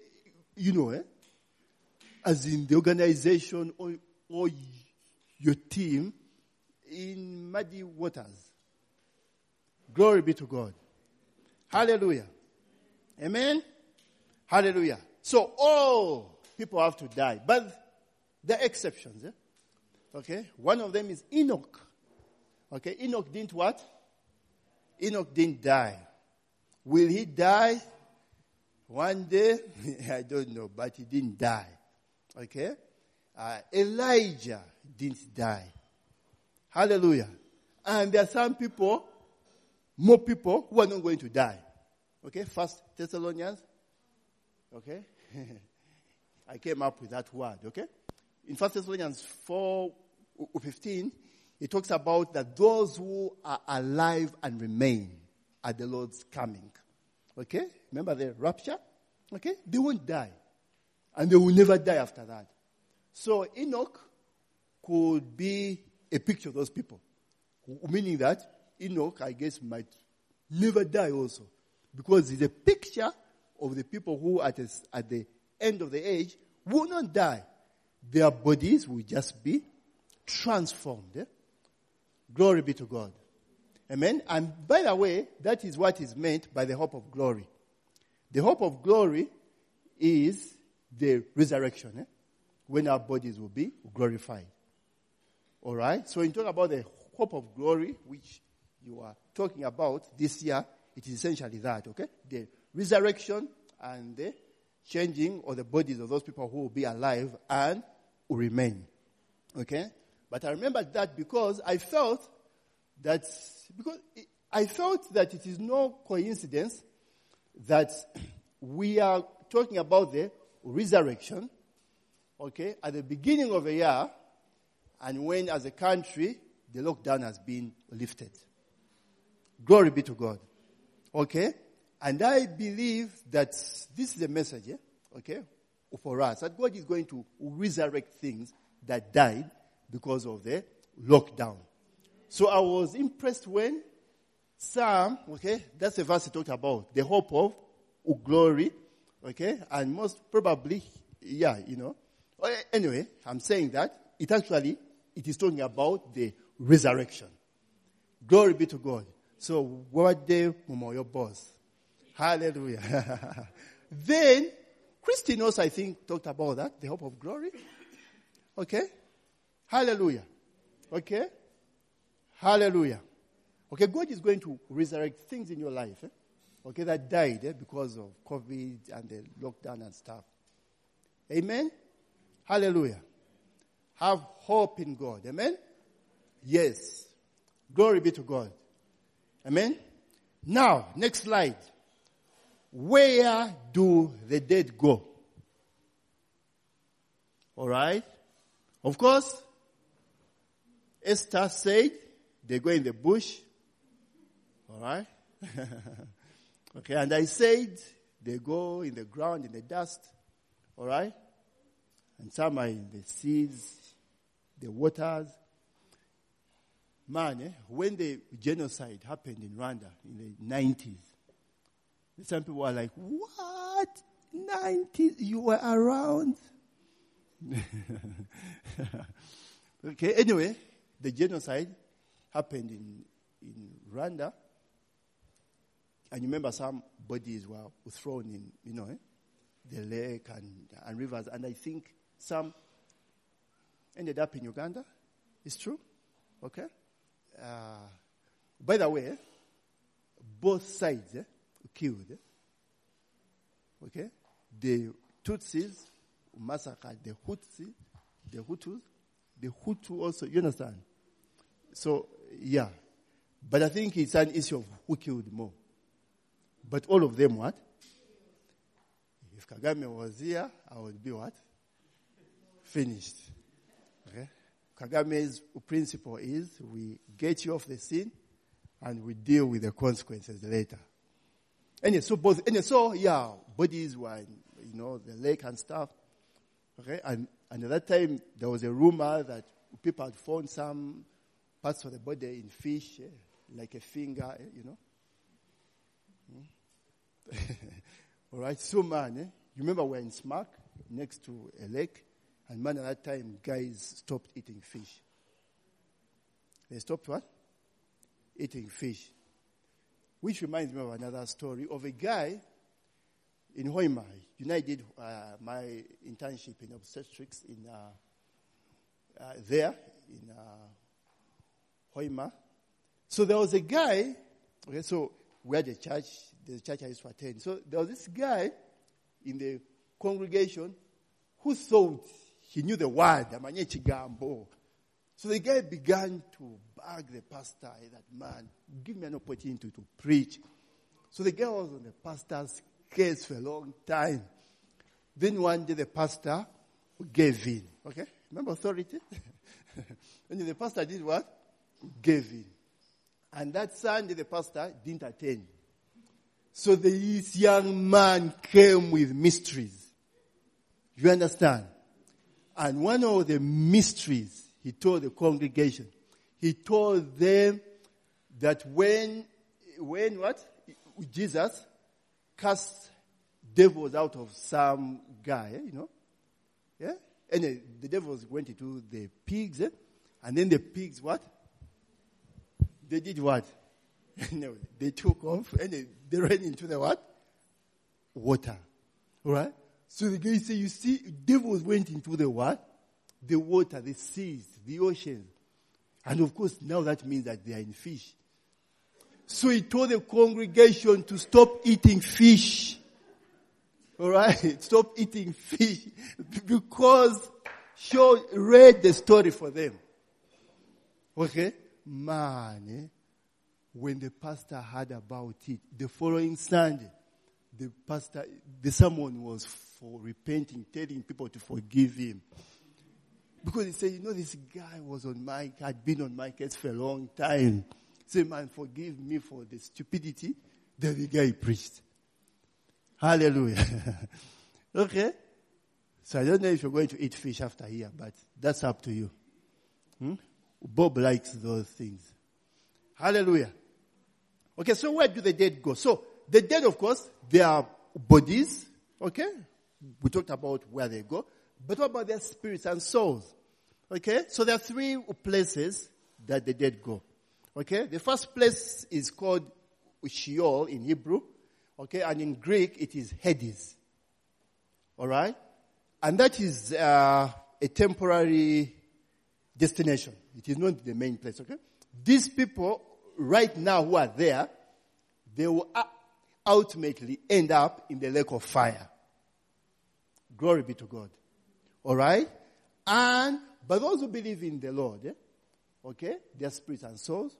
as in the organization or your team in muddy waters. Glory be to God. Hallelujah. Amen? Hallelujah. So all people have to die. But there are exceptions. Okay? One of them is Enoch. Okay? Enoch didn't what? Enoch didn't die. Will he die one day? I don't know. But he didn't die. Okay? Elijah didn't die. Hallelujah. And there are some people, more people, who are not going to die. Okay? 1 Thessalonians. Okay? I came up with that word. Okay? In 1 Thessalonians 4:15, it talks about that those who are alive and remain at the Lord's coming. Okay? Remember the rapture? Okay? They won't die. And they will never die after that. So Enoch could be a picture of those people. Meaning that Enoch, I guess, might never die also. Because it's a picture of the people who at the end of the age will not die. Their bodies will just be transformed. Glory be to God. Amen. And by the way, that is what is meant by the hope of glory. The hope of glory is the resurrection, when our bodies will be glorified. All right? So when you talk about the hope of glory, which you are talking about this year, it is essentially that, okay? The resurrection and the changing of the bodies of those people who will be alive and will remain. Okay? But I remember that because I felt that it is no coincidence that we are talking about the resurrection, okay, at the beginning of the year, and when as a country the lockdown has been lifted. Glory be to God. Okay? And I believe that this is a message, okay, for us, that God is going to resurrect things that died because of the lockdown. So I was impressed when Psalm, okay, that's the verse he talked about, the hope of glory, okay, and most probably, anyway, I'm saying that it is talking about the resurrection. Glory be to God. So, what day, your boss? Hallelujah. Then, Christine also, I think, talked about that, the hope of glory. Okay? Hallelujah. Okay? Hallelujah. Okay, God is going to resurrect things in your life, okay, that died because of COVID and the lockdown and stuff. Amen? Hallelujah. Have hope in God. Amen? Yes. Glory be to God. Amen? Now, next slide. Where do the dead go? All right? Of course, Esther said they go in the bush. All right? Okay, and I said they go in the ground, in the dust. All right? And some are in the seas, the waters. Man, when the genocide happened in Rwanda in the 90s, some people were like, what? 90s? You were around? Okay, anyway, the genocide happened in Rwanda. And you remember some bodies were thrown in, the lake and rivers. And I think some ended up in Uganda. It's true? Okay? By the way, both sides killed. Okay? The Tutsis massacred the Hutus. The Hutu also, you understand? So, yeah. But I think it's an issue of who killed more. But all of them what? If Kagame was here, I would be what? Finished. Okay? Kagame's principle is we get you off the scene and we deal with the consequences later. And so bodies were in, the lake and stuff. Okay? And at that time, there was a rumor that people had found some parts of the body in fish, like a finger, All right, so man, you remember we're in Smack, next to a lake, and man, at that time, guys stopped eating fish. They stopped what? Eating fish. Which reminds me of another story of a guy in Hoima. I did my internship in obstetrics there in Hoima. So there was a guy, okay, so we had the church I used to attend. So there was this guy in the congregation who thought he knew the word, so the guy began to beg the pastor that, man, give me an opportunity to preach. So the guy was on the pastor's case for a long time. Then one day the pastor gave in. Okay? Remember authority? And the pastor did what? Gave in. And that Sunday the pastor didn't attend. So this young man came with mysteries. You understand? And one of the mysteries he told the congregation, he told them that when what? Jesus cast devils out of some guy, Yeah? And the devils went into the pigs, and then the pigs what? They did what? No, they took off and they ran into the what? Water. Alright? So the guy said, you see, devils went into the what? The water, the seas, the ocean. And of course, now that means that they are in fish. So he told the congregation to stop eating fish. Alright? Stop eating fish. Because she read the story for them. Okay? Man, when the pastor heard about it, the following Sunday, the sermon was for repenting, telling people to forgive him. Because he said, this guy had been on my case for a long time. Say, man, forgive me for the stupidity that the guy preached. Hallelujah. Okay? So I don't know if you're going to eat fish after here, but that's up to you. Bob likes those things. Hallelujah. Okay, so where do the dead go? So, the dead, of course, they are bodies. Okay? We talked about where they go. But what about their spirits and souls? Okay? So there are three places that the dead go. Okay? The first place is called Sheol in Hebrew. Okay? And in Greek, it is Hades. Alright? And that is a temporary destination. It is not the main place. Okay? These people right now who are there, they will ultimately end up in the lake of fire. Glory be to God. Alright? But those who believe in the Lord, okay, their spirits and souls,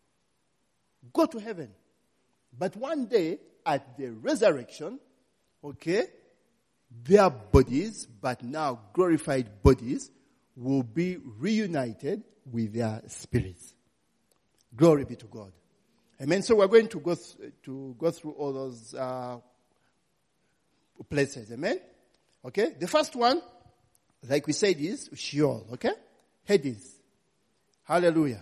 go to heaven. But one day, at the resurrection, okay, their bodies, but now glorified bodies, will be reunited with their spirits. Glory be to God. Amen. So we're going to go through all those places. Amen. Okay. The first one, like we said, is Sheol. Okay. Hades. Hallelujah.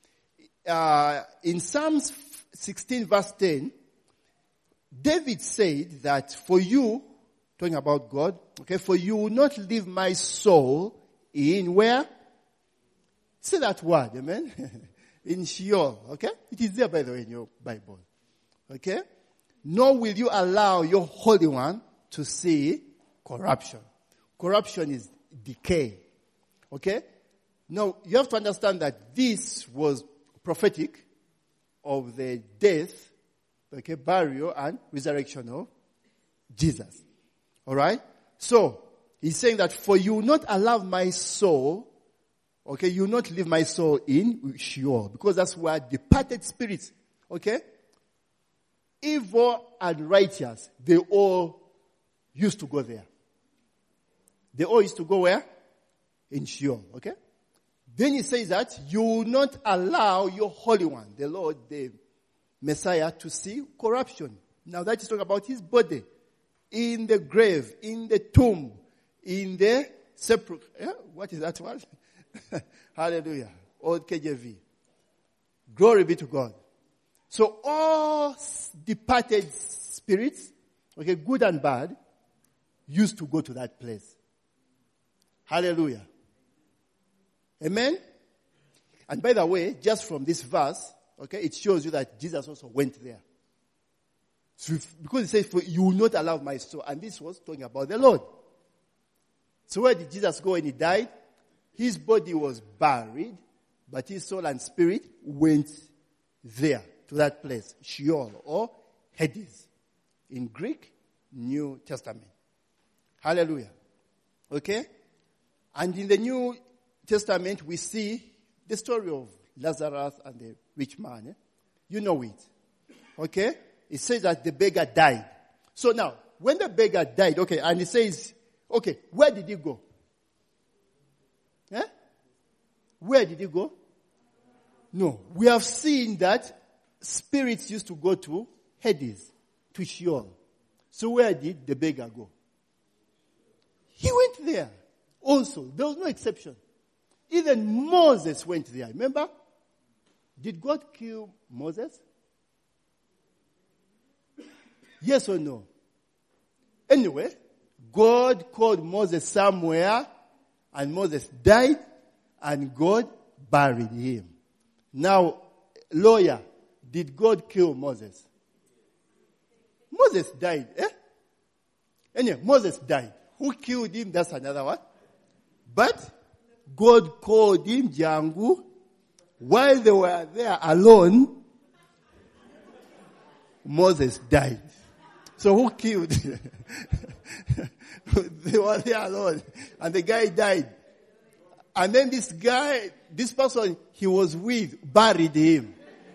In Psalms 16 verse 10, David said that for you talking about God. Okay, for you will not leave my soul in where? Say that word, amen? In Sheol, okay? It is there, by the way, in your Bible. Okay? Nor will you allow your Holy One to see corruption. Corruption is decay. Okay? Now, you have to understand that this was prophetic of the death, okay, burial and resurrection of Jesus. Alright? So, he's saying that for you not allow my soul, okay, you not leave my soul in Sheol, because that's where departed spirits, okay, evil and righteous, they all used to go there. They all used to go where? In Sheol, okay? Then he says that you will not allow your Holy One, the Lord, the Messiah, to see corruption. Now that is talking about his body. In the grave, in the tomb, in the sepulchre. Yeah? What is that word? Hallelujah. Old KJV. Glory be to God. So all departed spirits, okay, good and bad, used to go to that place. Hallelujah. Amen? And by the way, just from this verse, okay, it shows you that Jesus also went there. So because it says, for you will not allow my soul. And this was talking about the Lord. So where did Jesus go when he died? His body was buried, but his soul and spirit went there, to that place, Sheol or Hades. In Greek, New Testament. Hallelujah. Okay? And in the New Testament, we see the story of Lazarus and the rich man. You know it. Okay? It says that the beggar died. So now, when the beggar died, okay, and it says, okay, where did he go? Eh? Where did he go? No. We have seen that spirits used to go to Hades, to Sheol. So where did the beggar go? He went there. Also, there was no exception. Even Moses went there. Remember? Did God kill Moses? Yes or no? Anyway, God called Moses somewhere, and Moses died, and God buried him. Now, lawyer, did God kill Moses? Moses died, eh? Anyway, Moses died. Who killed him? That's another one. But God called him Jangu. While they were there alone, Moses died. So who killed? They were there alone. And the guy died. And then this person he was with, buried him.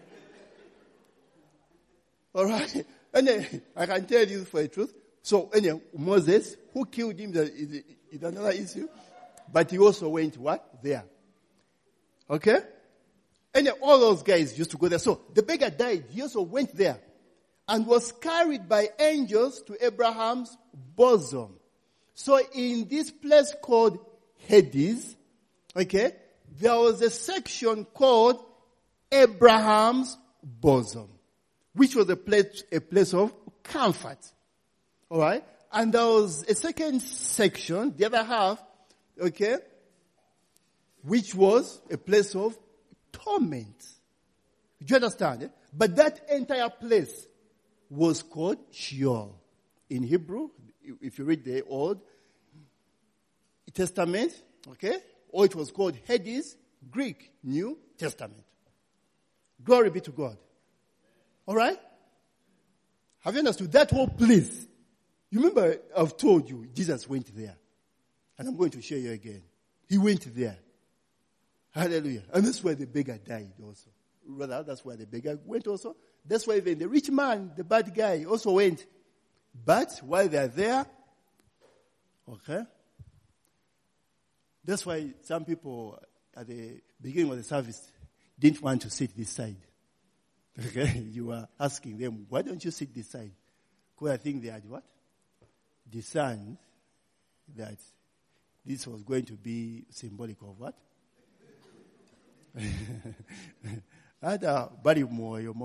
Alright? And I can tell you for the truth. So anyway, Moses, who killed him is another issue. But he also went what? There. Okay? And all those guys used to go there. So the beggar died. He also went there. And was carried by angels to Abraham's bosom. So in this place called Hades, okay, there was a section called Abraham's bosom, which was a place of comfort. Alright? And there was a second section, the other half, okay, which was a place of torment. Do you understand? Eh? But that entire place was called Sheol. In Hebrew, if you read the Old Testament, okay, or it was called Hades, Greek, New Testament. Glory be to God. Alright? Have you understood? That whole place. You remember I've told you Jesus went there. And I'm going to show you again. He went there. Hallelujah. And that's where the beggar died also. Rather, that's where the beggar went also. That's why even the rich man, the bad guy, also went. But while they are there, okay, that's why some people at the beginning of the service didn't want to sit this side. Okay, you were asking them, why don't you sit this side? Because I think they had what? Discerned that this was going to be symbolic of what?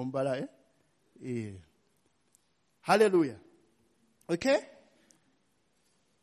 Hallelujah. Okay?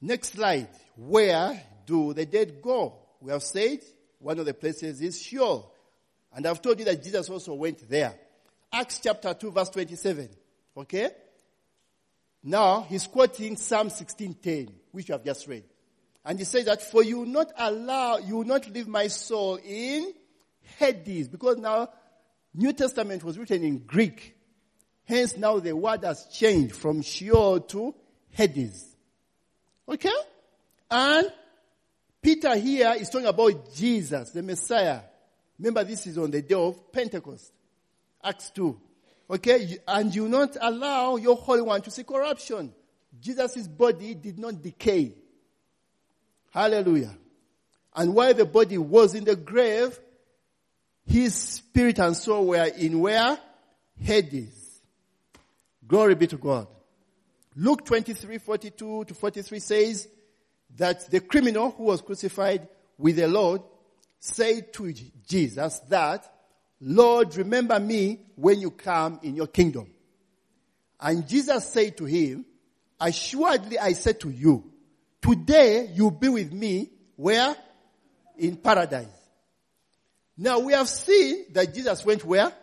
Next slide. Where do the dead go? We have said one of the places is Sheol. And I've told you that Jesus also went there. Acts chapter 2 verse 27. Okay? Now, he's quoting Psalm 16:10, which you have just read. And he says that, for you will not leave my soul in Hades. Because now, New Testament was written in Greek. Hence now the word has changed from Sheol to Hades. Okay? And Peter here is talking about Jesus, the Messiah. Remember, this is on the day of Pentecost. Acts 2. Okay? And you not allow your Holy One to see corruption. Jesus' body did not decay. Hallelujah. And while the body was in the grave, his spirit and soul were in where? Hades. Glory be to God. Luke 23:42 to 43 says that the criminal who was crucified with the Lord said to Jesus that, Lord, remember me when you come in your kingdom. And Jesus said to him, assuredly I say to you, today you'll be with me, where? In paradise. Now we have seen that Jesus went where?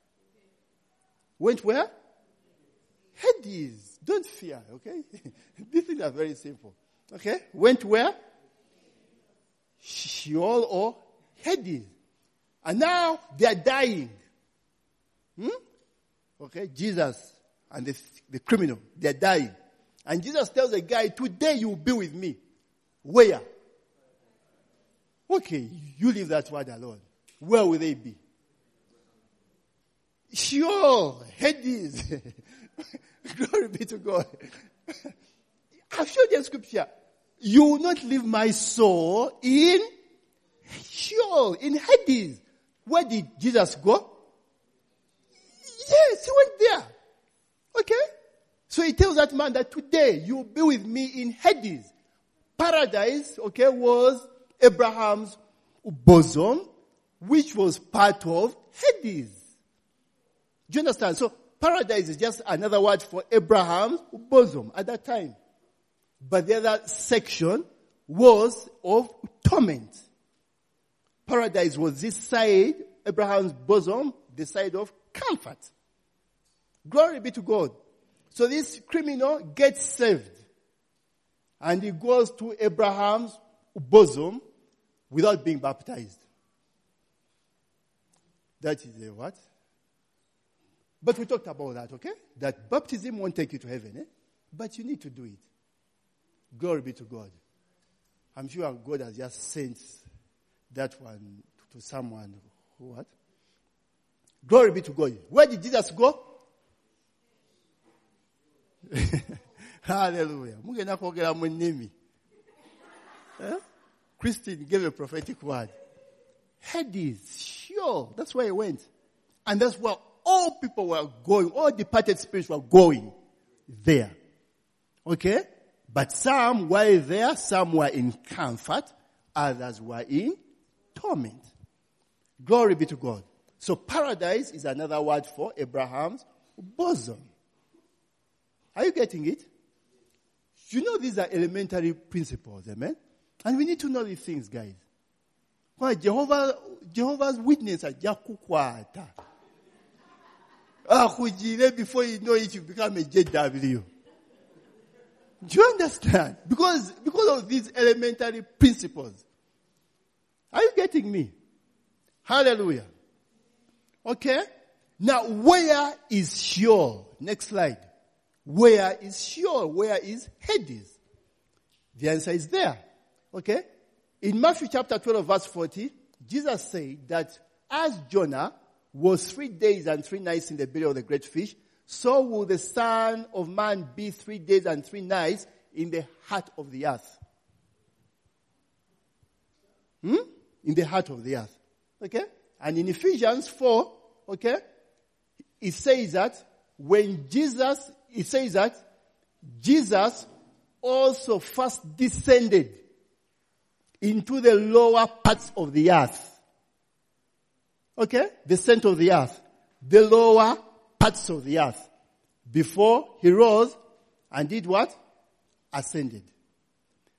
Went where? Hades. Don't fear, okay? These things are very simple. Okay? Went where? Sheol or Hades. And now they are dying. Okay? Jesus and the criminal, they are dying. And Jesus tells the guy, today you will be with me. Where? Okay, you leave that word alone. Where will they be? Sheol, Hades. Glory be to God. I've shown you the scripture. You will not leave my soul in Sheol, in Hades. Where did Jesus go? Yes, he went there. Okay? So he tells that man that today you will be with me in Hades. Paradise, okay, was Abraham's bosom, which was part of Hades. Do you understand? So paradise is just another word for Abraham's bosom at that time. But the other section was of torment. Paradise was this side, Abraham's bosom, the side of comfort. Glory be to God. So this criminal gets saved. And he goes to Abraham's bosom without being baptized. That is a what? But we talked about that, okay? That baptism won't take you to heaven, eh? But you need to do it. Glory be to God. I'm sure God has just sent that one to someone who what? Glory be to God. Where did Jesus go? Hallelujah. Christine gave a prophetic word. Hades, sure. That's where he went. And that's where all people were going. All departed spirits were going there. Okay? But some were there, some were in comfort, others were in torment. Glory be to God. So paradise is another word for Abraham's bosom. Are you getting it? You know these are elementary principles, amen? And we need to know these things, guys. Why Jehovah's Witnesses are jakukwata. Before you know it, you become a JW. Do you understand? Because of these elementary principles. Are you getting me? Hallelujah. Okay? Now, where is Sheol? Next slide. Where is Sheol? Where is Hades? The answer is there. Okay? In Matthew chapter 12 verse 40, Jesus said that as Jonah was 3 days and 3 nights in the belly of the great fish, so will the Son of Man be 3 days and 3 nights in the heart of the earth. In the heart of the earth. Okay? And in Ephesians 4, okay, it says that Jesus also first descended into the lower parts of the earth. Okay? The center of the earth. The lower parts of the earth. Before he rose and did what? Ascended.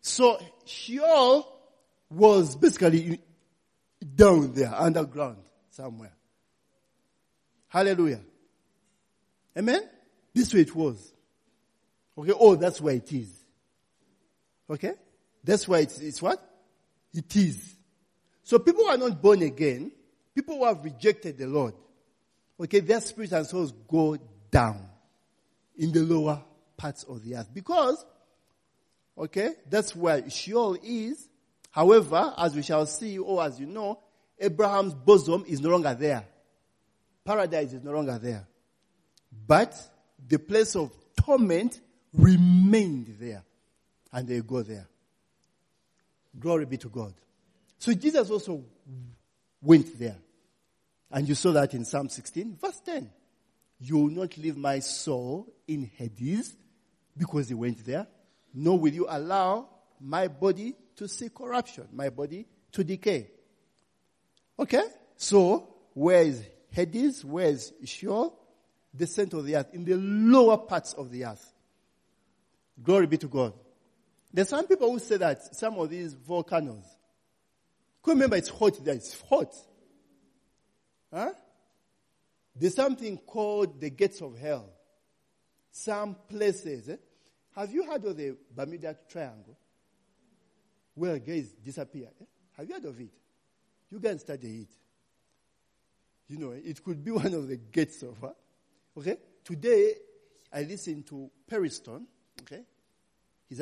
So Sheol was basically down there, underground, somewhere. Hallelujah. Amen? This way it was. Okay, oh, that's where it is. Okay? That's why it's what? It is. So people who are not born again, people who have rejected the Lord, okay, their spirits and souls go down in the lower parts of the earth. Because, okay, that's where Sheol is. However, as we shall see, or as you know, Abraham's bosom is no longer there. Paradise is no longer there. But the place of torment remained there. And they go there. Glory be to God. So Jesus also went there. And you saw that in Psalm 16, verse 10. You will not leave my soul in Hades, because he went there, nor will you allow my body to see corruption, my body to decay. Okay? So, where is Hades? Where is Sheol? The center of the earth, in the lower parts of the earth. Glory be to God. There's some people who say that some of these volcanoes, remember it's hot there, it's hot. Huh? There's something called the gates of hell. Some places. Have you heard of the Bermuda Triangle? Where gays disappear. Have you heard of it? You can study it. You know, it could be one of the gates of her. Okay? Today, I listened to Perry Stone. Okay? He's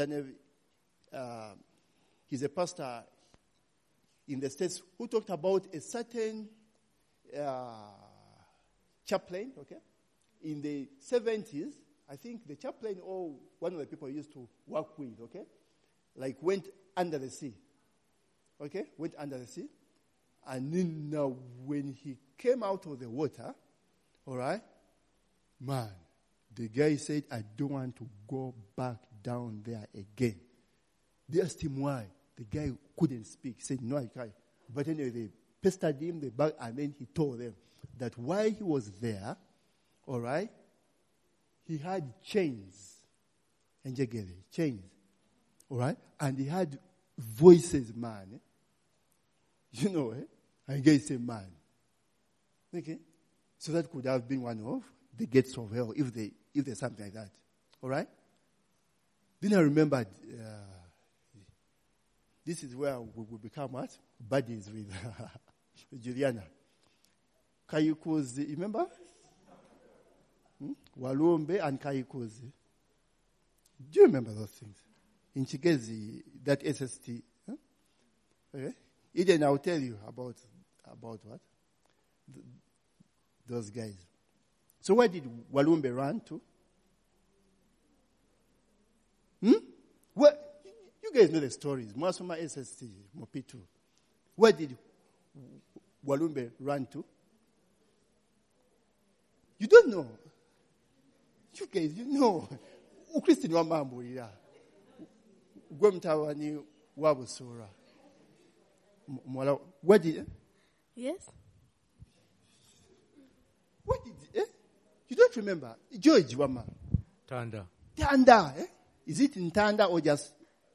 a pastor in the States who talked about a certain chaplain, okay? In the 70s, I think the chaplain or one of the people he used to work with, okay? Like went under the sea. Okay? Went under the sea. And then now when he came out of the water, all right, man, the guy said, I don't want to go back down there again. They asked him why. The guy couldn't speak. He said, no, I can't. But anyway, they pestered him, and then he told them that while he was there, all right, he had chains. And you get it, chains. All right? And he had voices, man. You know, I guess a man. Okay? So that could have been one of the gates of hell, if there's something like that. All right? Then I remembered, this is where we will become what? Buddies with Juliana. Kayukozi, remember? Walumbe and Kayukozi. Do you remember those things? In Chigezi, that SST. Huh? Okay? Eden, I'll tell you about what? Those guys. So where did Walumbe run to? Well, you guys know the stories. Mwasoma SST, Mopitu. Where did Walumbe run to? You don't know. You guys, you know. Ukristiani wa mambo ya. Gwe mtawani wa busura. Where did? Yes. What did? You don't remember? George Wama. Tanda. Tanda. Is it in Tanda or just?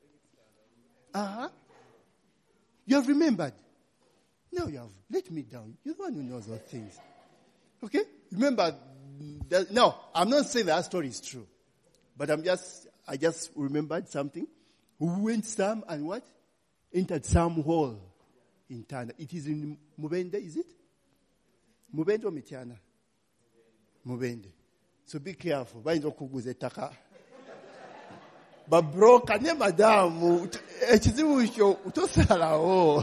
You have remembered. Now you have let me down. You're the one who knows those things. Okay? Remember that, now, I'm not saying that story is true. But I just remembered something. We went some and what? Entered some hall in Tanda. It is in Mubende, is it? Mubende or Mitiana? Mubende. So be careful. But bro, kanye madamu, echizibu usho, utosala o.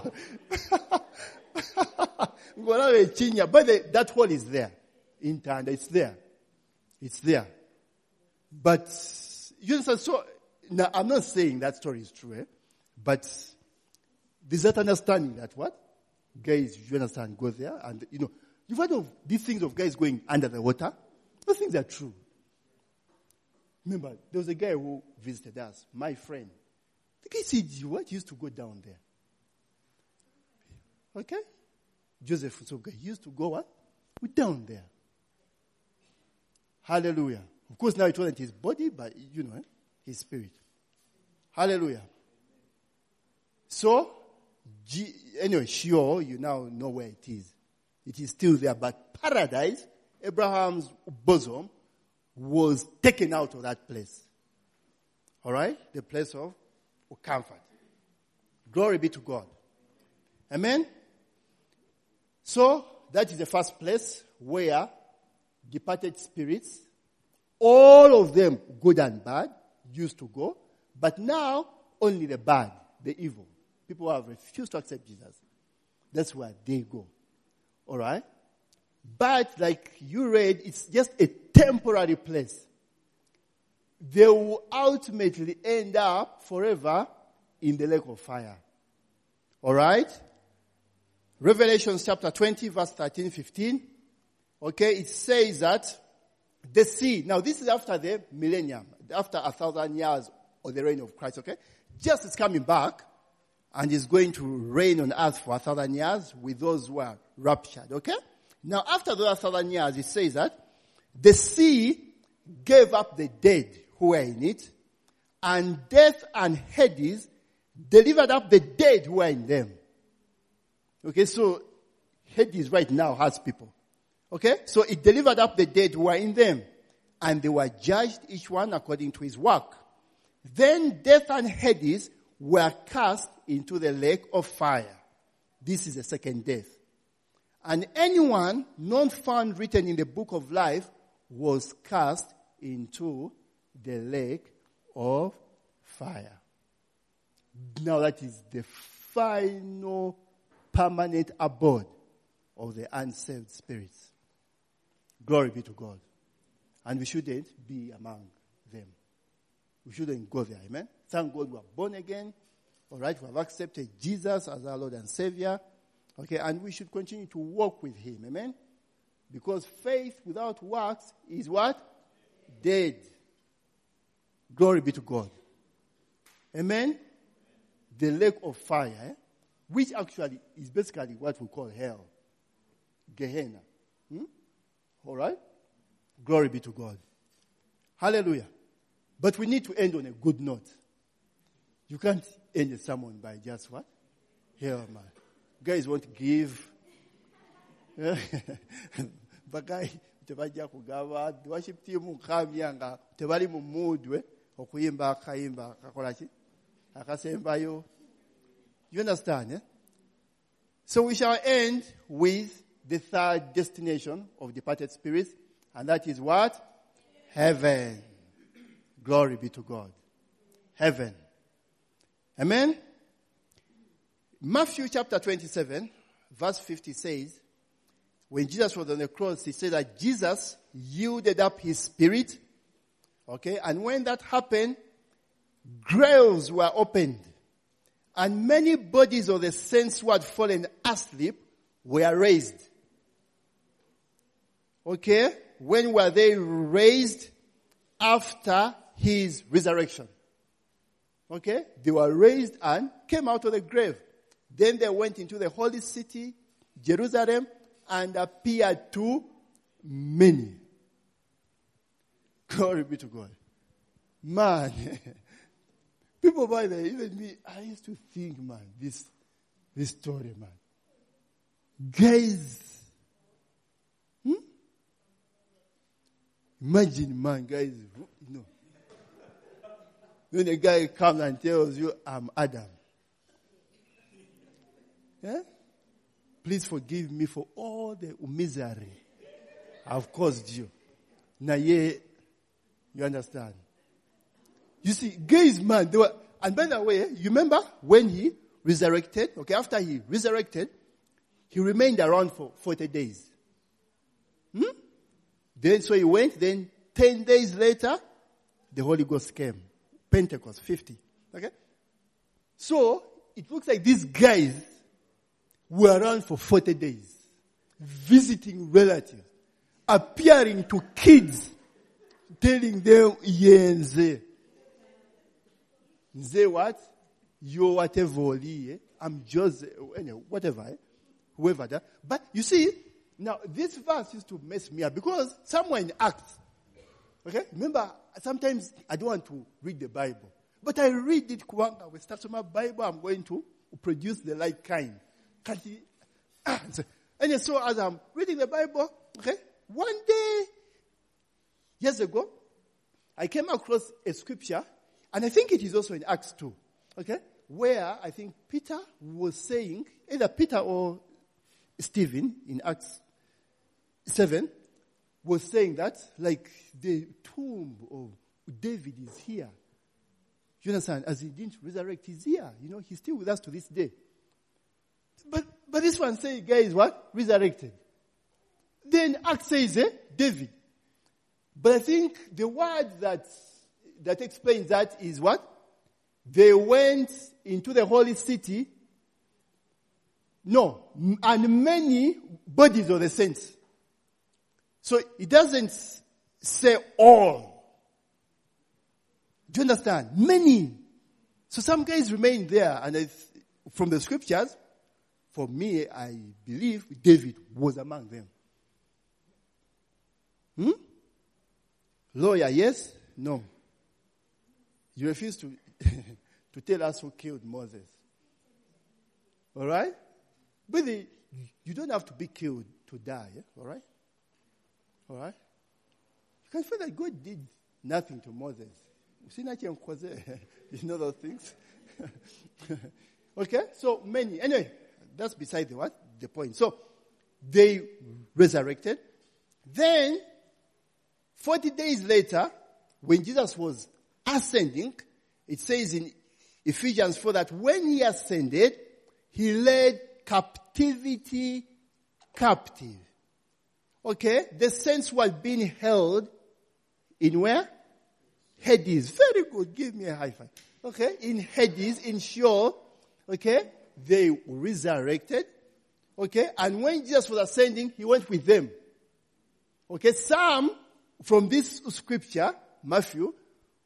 But that hall is there. In Tanda, it's there. It's there. But, you understand, so, now I'm not saying that story is true, but there's that understanding that what? Guys, you understand, go there, and, you know, you've heard of these things of guys going under the water? Those things are true. Remember, there was a guy who visited us, my friend. The guy said, what? He used to go down there. Okay? Joseph, so he used to go what? Down there. Hallelujah. Of course, now it wasn't his body, but, you know, his spirit. Hallelujah. So, anyway, sure, you now know where it is. It is still there, but paradise, Abraham's bosom, was taken out of that place. Alright? The place of comfort. Glory be to God. Amen? So, that is the first place where departed spirits, all of them, good and bad, used to go. But now, only the bad, the evil. People who have refused to accept Jesus. That's where they go. Alright? But, like you read, it's just a temporary place. They will ultimately end up forever in the lake of fire. Alright? Revelation chapter 20, verse 13, 15. Okay, it says that the sea, now this is after the millennium, after 1,000 years of the reign of Christ, okay? Jesus is coming back and is going to reign on earth for 1,000 years with those who are raptured, okay? Now after those 1,000 years, it says that the sea gave up the dead who were in it, and death and Hades delivered up the dead who were in them. Okay, so Hades right now has people. Okay, so it delivered up the dead who were in them, and they were judged each one according to his work. Then death and Hades were cast into the lake of fire. This is the second death. And anyone not found written in the book of life was cast into the lake of fire. Now that is the final permanent abode of the unsaved spirits. Glory be to God. And we shouldn't be among them. We shouldn't go there, amen? Thank God we are born again. Alright, we have accepted Jesus as our Lord and Savior. Okay, and we should continue to walk with Him, amen? Because faith without works is what? Dead. Glory be to God. Amen? The lake of fire, which actually is basically what we call hell. Gehenna. Alright? Glory be to God. Hallelujah. But we need to end on a good note. You can't end a sermon by just what? Hell, man. Guys want to give. Bagai tebajja kugaba worship team nkamyanga tebali mu mood okuyimba akayimba kakola ki akasembayo. You understand, eh? So we shall end with the third destination of departed spirits, and that is what? Heaven. Glory be to God. Heaven. Amen? Matthew chapter 27, verse 50 says, when Jesus was on the cross, he said that Jesus yielded up his spirit. Okay, and when that happened, graves were opened. And many bodies of the saints who had fallen asleep were raised. Okay, when were they raised? After his resurrection. Okay, they were raised and came out of the grave. Then they went into the holy city, Jerusalem, and appeared to many. Glory be to God. Man, people by the even me, I used to think, man, this story, man. Guys, imagine, man, guys, you know, when a guy comes and tells you, I'm Adam. Yeah? Please forgive me for all the misery I've caused you. Now, yeah, you understand? You see, guys, man, they were, and by the way, you remember when he resurrected? Okay, after he resurrected, he remained around for 40 days. Then, so he went, then 10 days later, the Holy Ghost came. Pentecost, 50. Okay? So, it looks like these guys were around for 40 days, visiting relatives, appearing to kids, telling them, Nze. Nze what? Yo whatever, I'm Joseph, whatever, whoever that. But you see, now this verse used to mess me up because somewhere in Acts, okay, remember, sometimes I don't want to read the Bible, but I read it, we start from my Bible, I'm going to produce the right kind. And so as I'm reading the Bible, okay, one day, years ago, I came across a scripture, and I think it is also in Acts 2, okay, where I think Peter was saying, either Peter or Stephen in Acts 7, was saying that, like, the tomb of David is here. You understand? As he didn't resurrect, he's here. You know, he's still with us to this day. But this one says, guy is what? Resurrected. Then Acts says, David. But I think the word that explains that is what? They went into the holy city. No, and many bodies of the saints. So it doesn't say all. Do you understand? Many. So some guys remain there, and from the scriptures, for me, I believe David was among them. Lawyer, yes? No. You refuse to tell us who killed Moses. All right? But you don't have to be killed to die. Yeah? All right? All right? You can feel that God did nothing to Moses. You know those things? Okay? So many. Anyway, that's beside the point. So they resurrected. Then 40 days later, when Jesus was ascending, it says in Ephesians 4 that when he ascended, he led captivity captive. Okay? The saints were being held in where? Hades. Very good. Give me a high five. Okay? In Hades, in Sheol. Okay? They resurrected. Okay? And when Jesus was ascending, he went with them. Okay? Some from this scripture, Matthew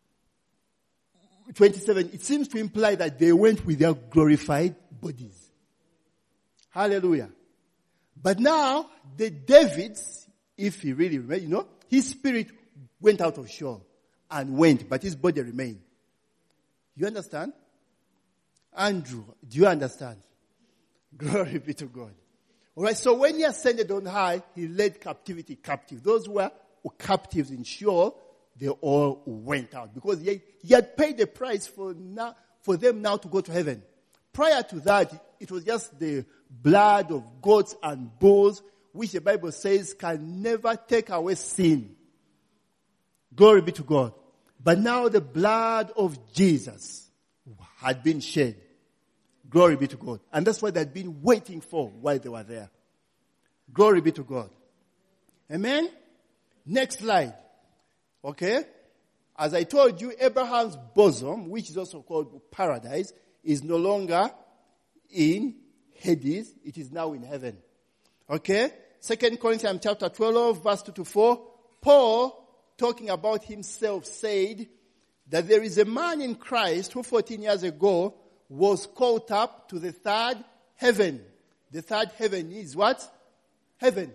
27, it seems to imply that they went with their glorified bodies. Hallelujah. But now, the Davids, if he really remained, you know, his spirit went out of Sheol and went, but his body remained. You understand? Andrew, do you understand? Glory be to God. Alright, so when he ascended on high, he led captivity captive. Those who were captives in Sheol, they all went out because he had paid the price for them now to go to heaven. Prior to that, it was just the blood of goats and bulls, which the Bible says can never take away sin. Glory be to God. But now the blood of Jesus had been shed. Glory be to God. And that's what they had been waiting for while they were there. Glory be to God. Amen? Next slide. Okay? As I told you, Abraham's bosom, which is also called paradise, is no longer in Hades. It is now in heaven. Okay? 2 Corinthians chapter 12, verse 2 to 4. Paul, talking about himself, said that there is a man in Christ who 14 years ago was caught up to the third heaven. The third heaven is what? Heaven.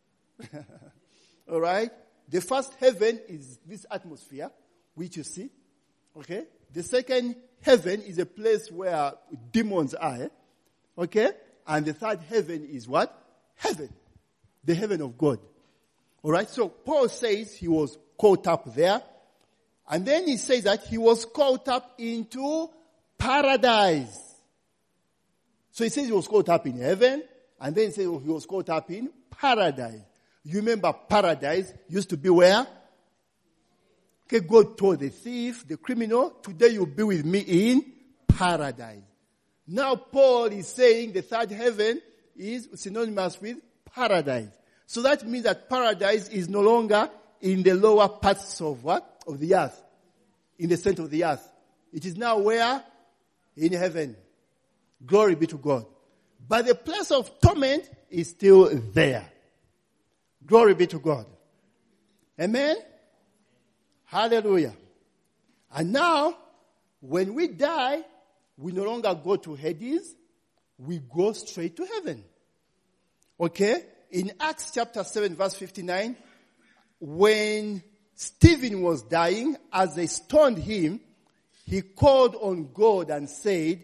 All right? The first heaven is this atmosphere, which you see. Okay? The second heaven is a place where demons are. Okay? And the third heaven is what? Heaven. The heaven of God. All right? So Paul says he was caught up there. And then he says that he was caught up into paradise. So he says he was caught up in heaven. And then he says he was caught up in paradise. You remember paradise used to be where? Okay, God told the thief, the criminal, today you'll be with me in paradise. Now Paul is saying the third heaven is synonymous with paradise. So that means that paradise is no longer in the lower parts of what? Of the earth. In the center of the earth. It is now where? In heaven. Glory be to God. But the place of torment is still there. Glory be to God. Amen? Hallelujah. And now, when we die, we no longer go to Hades. We go straight to heaven. Okay? In Acts chapter 7 verse 59, when Stephen was dying, as they stoned him, he called on God and said,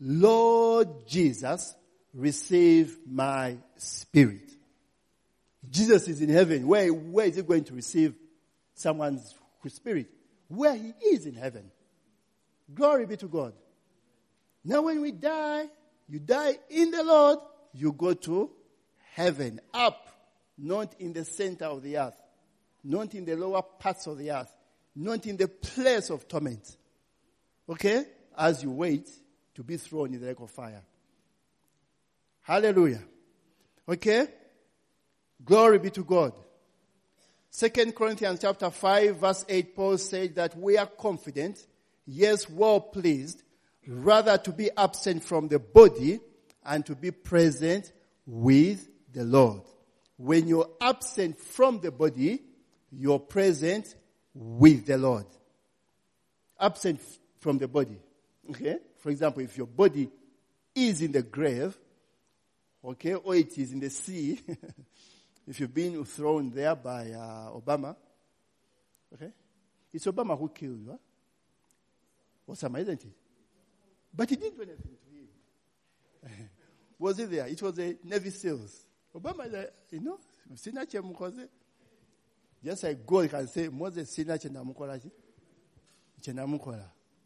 Lord Jesus, receive my spirit. Jesus is in heaven. Where is he going to receive someone's spirit? Where he is in heaven. Glory be to God. Now when we die, you die in the Lord, you go to heaven, up, not in the center of the earth, not in the lower parts of the earth, not in the place of torment. Okay? As you wait to be thrown in the lake of fire. Hallelujah. Okay? Glory be to God. 2 Corinthians chapter 5 verse 8, Paul said that we are confident, yes, well pleased, rather to be absent from the body and to be present with the Lord. When you're absent from the body, you're present with the Lord. Absent from the body. Okay? For example, if your body is in the grave, okay, or it is in the sea, if you've been thrown there by Obama, okay? It's Obama who killed you, huh? Osama, isn't it? But he didn't do anything to him. Was he there? It was the Navy SEALs. Obama, Sinache Mukoze. Just like God can say, Moses Sinache Namukola. Chenamukola.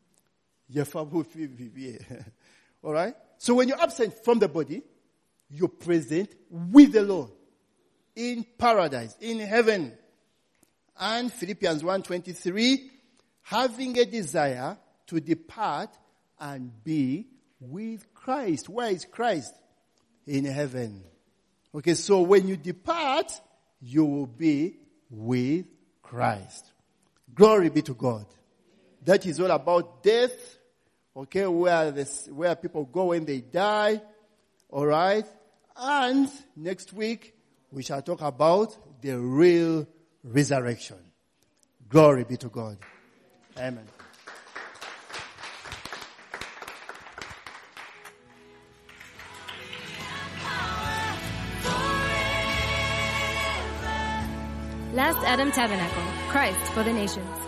All right? So when you're absent from the body, you're present with the Lord in paradise, in heaven. And Philippians 1:23, having a desire to depart and be with Christ. Where is Christ? In heaven. Okay, so when you depart, you will be with Christ. Glory be to God. That is all about death. Okay, where people go when they die. All right. And next week, we shall talk about the real resurrection. Glory be to God. Amen. Last Adam Tabernacle, Christ for the Nations.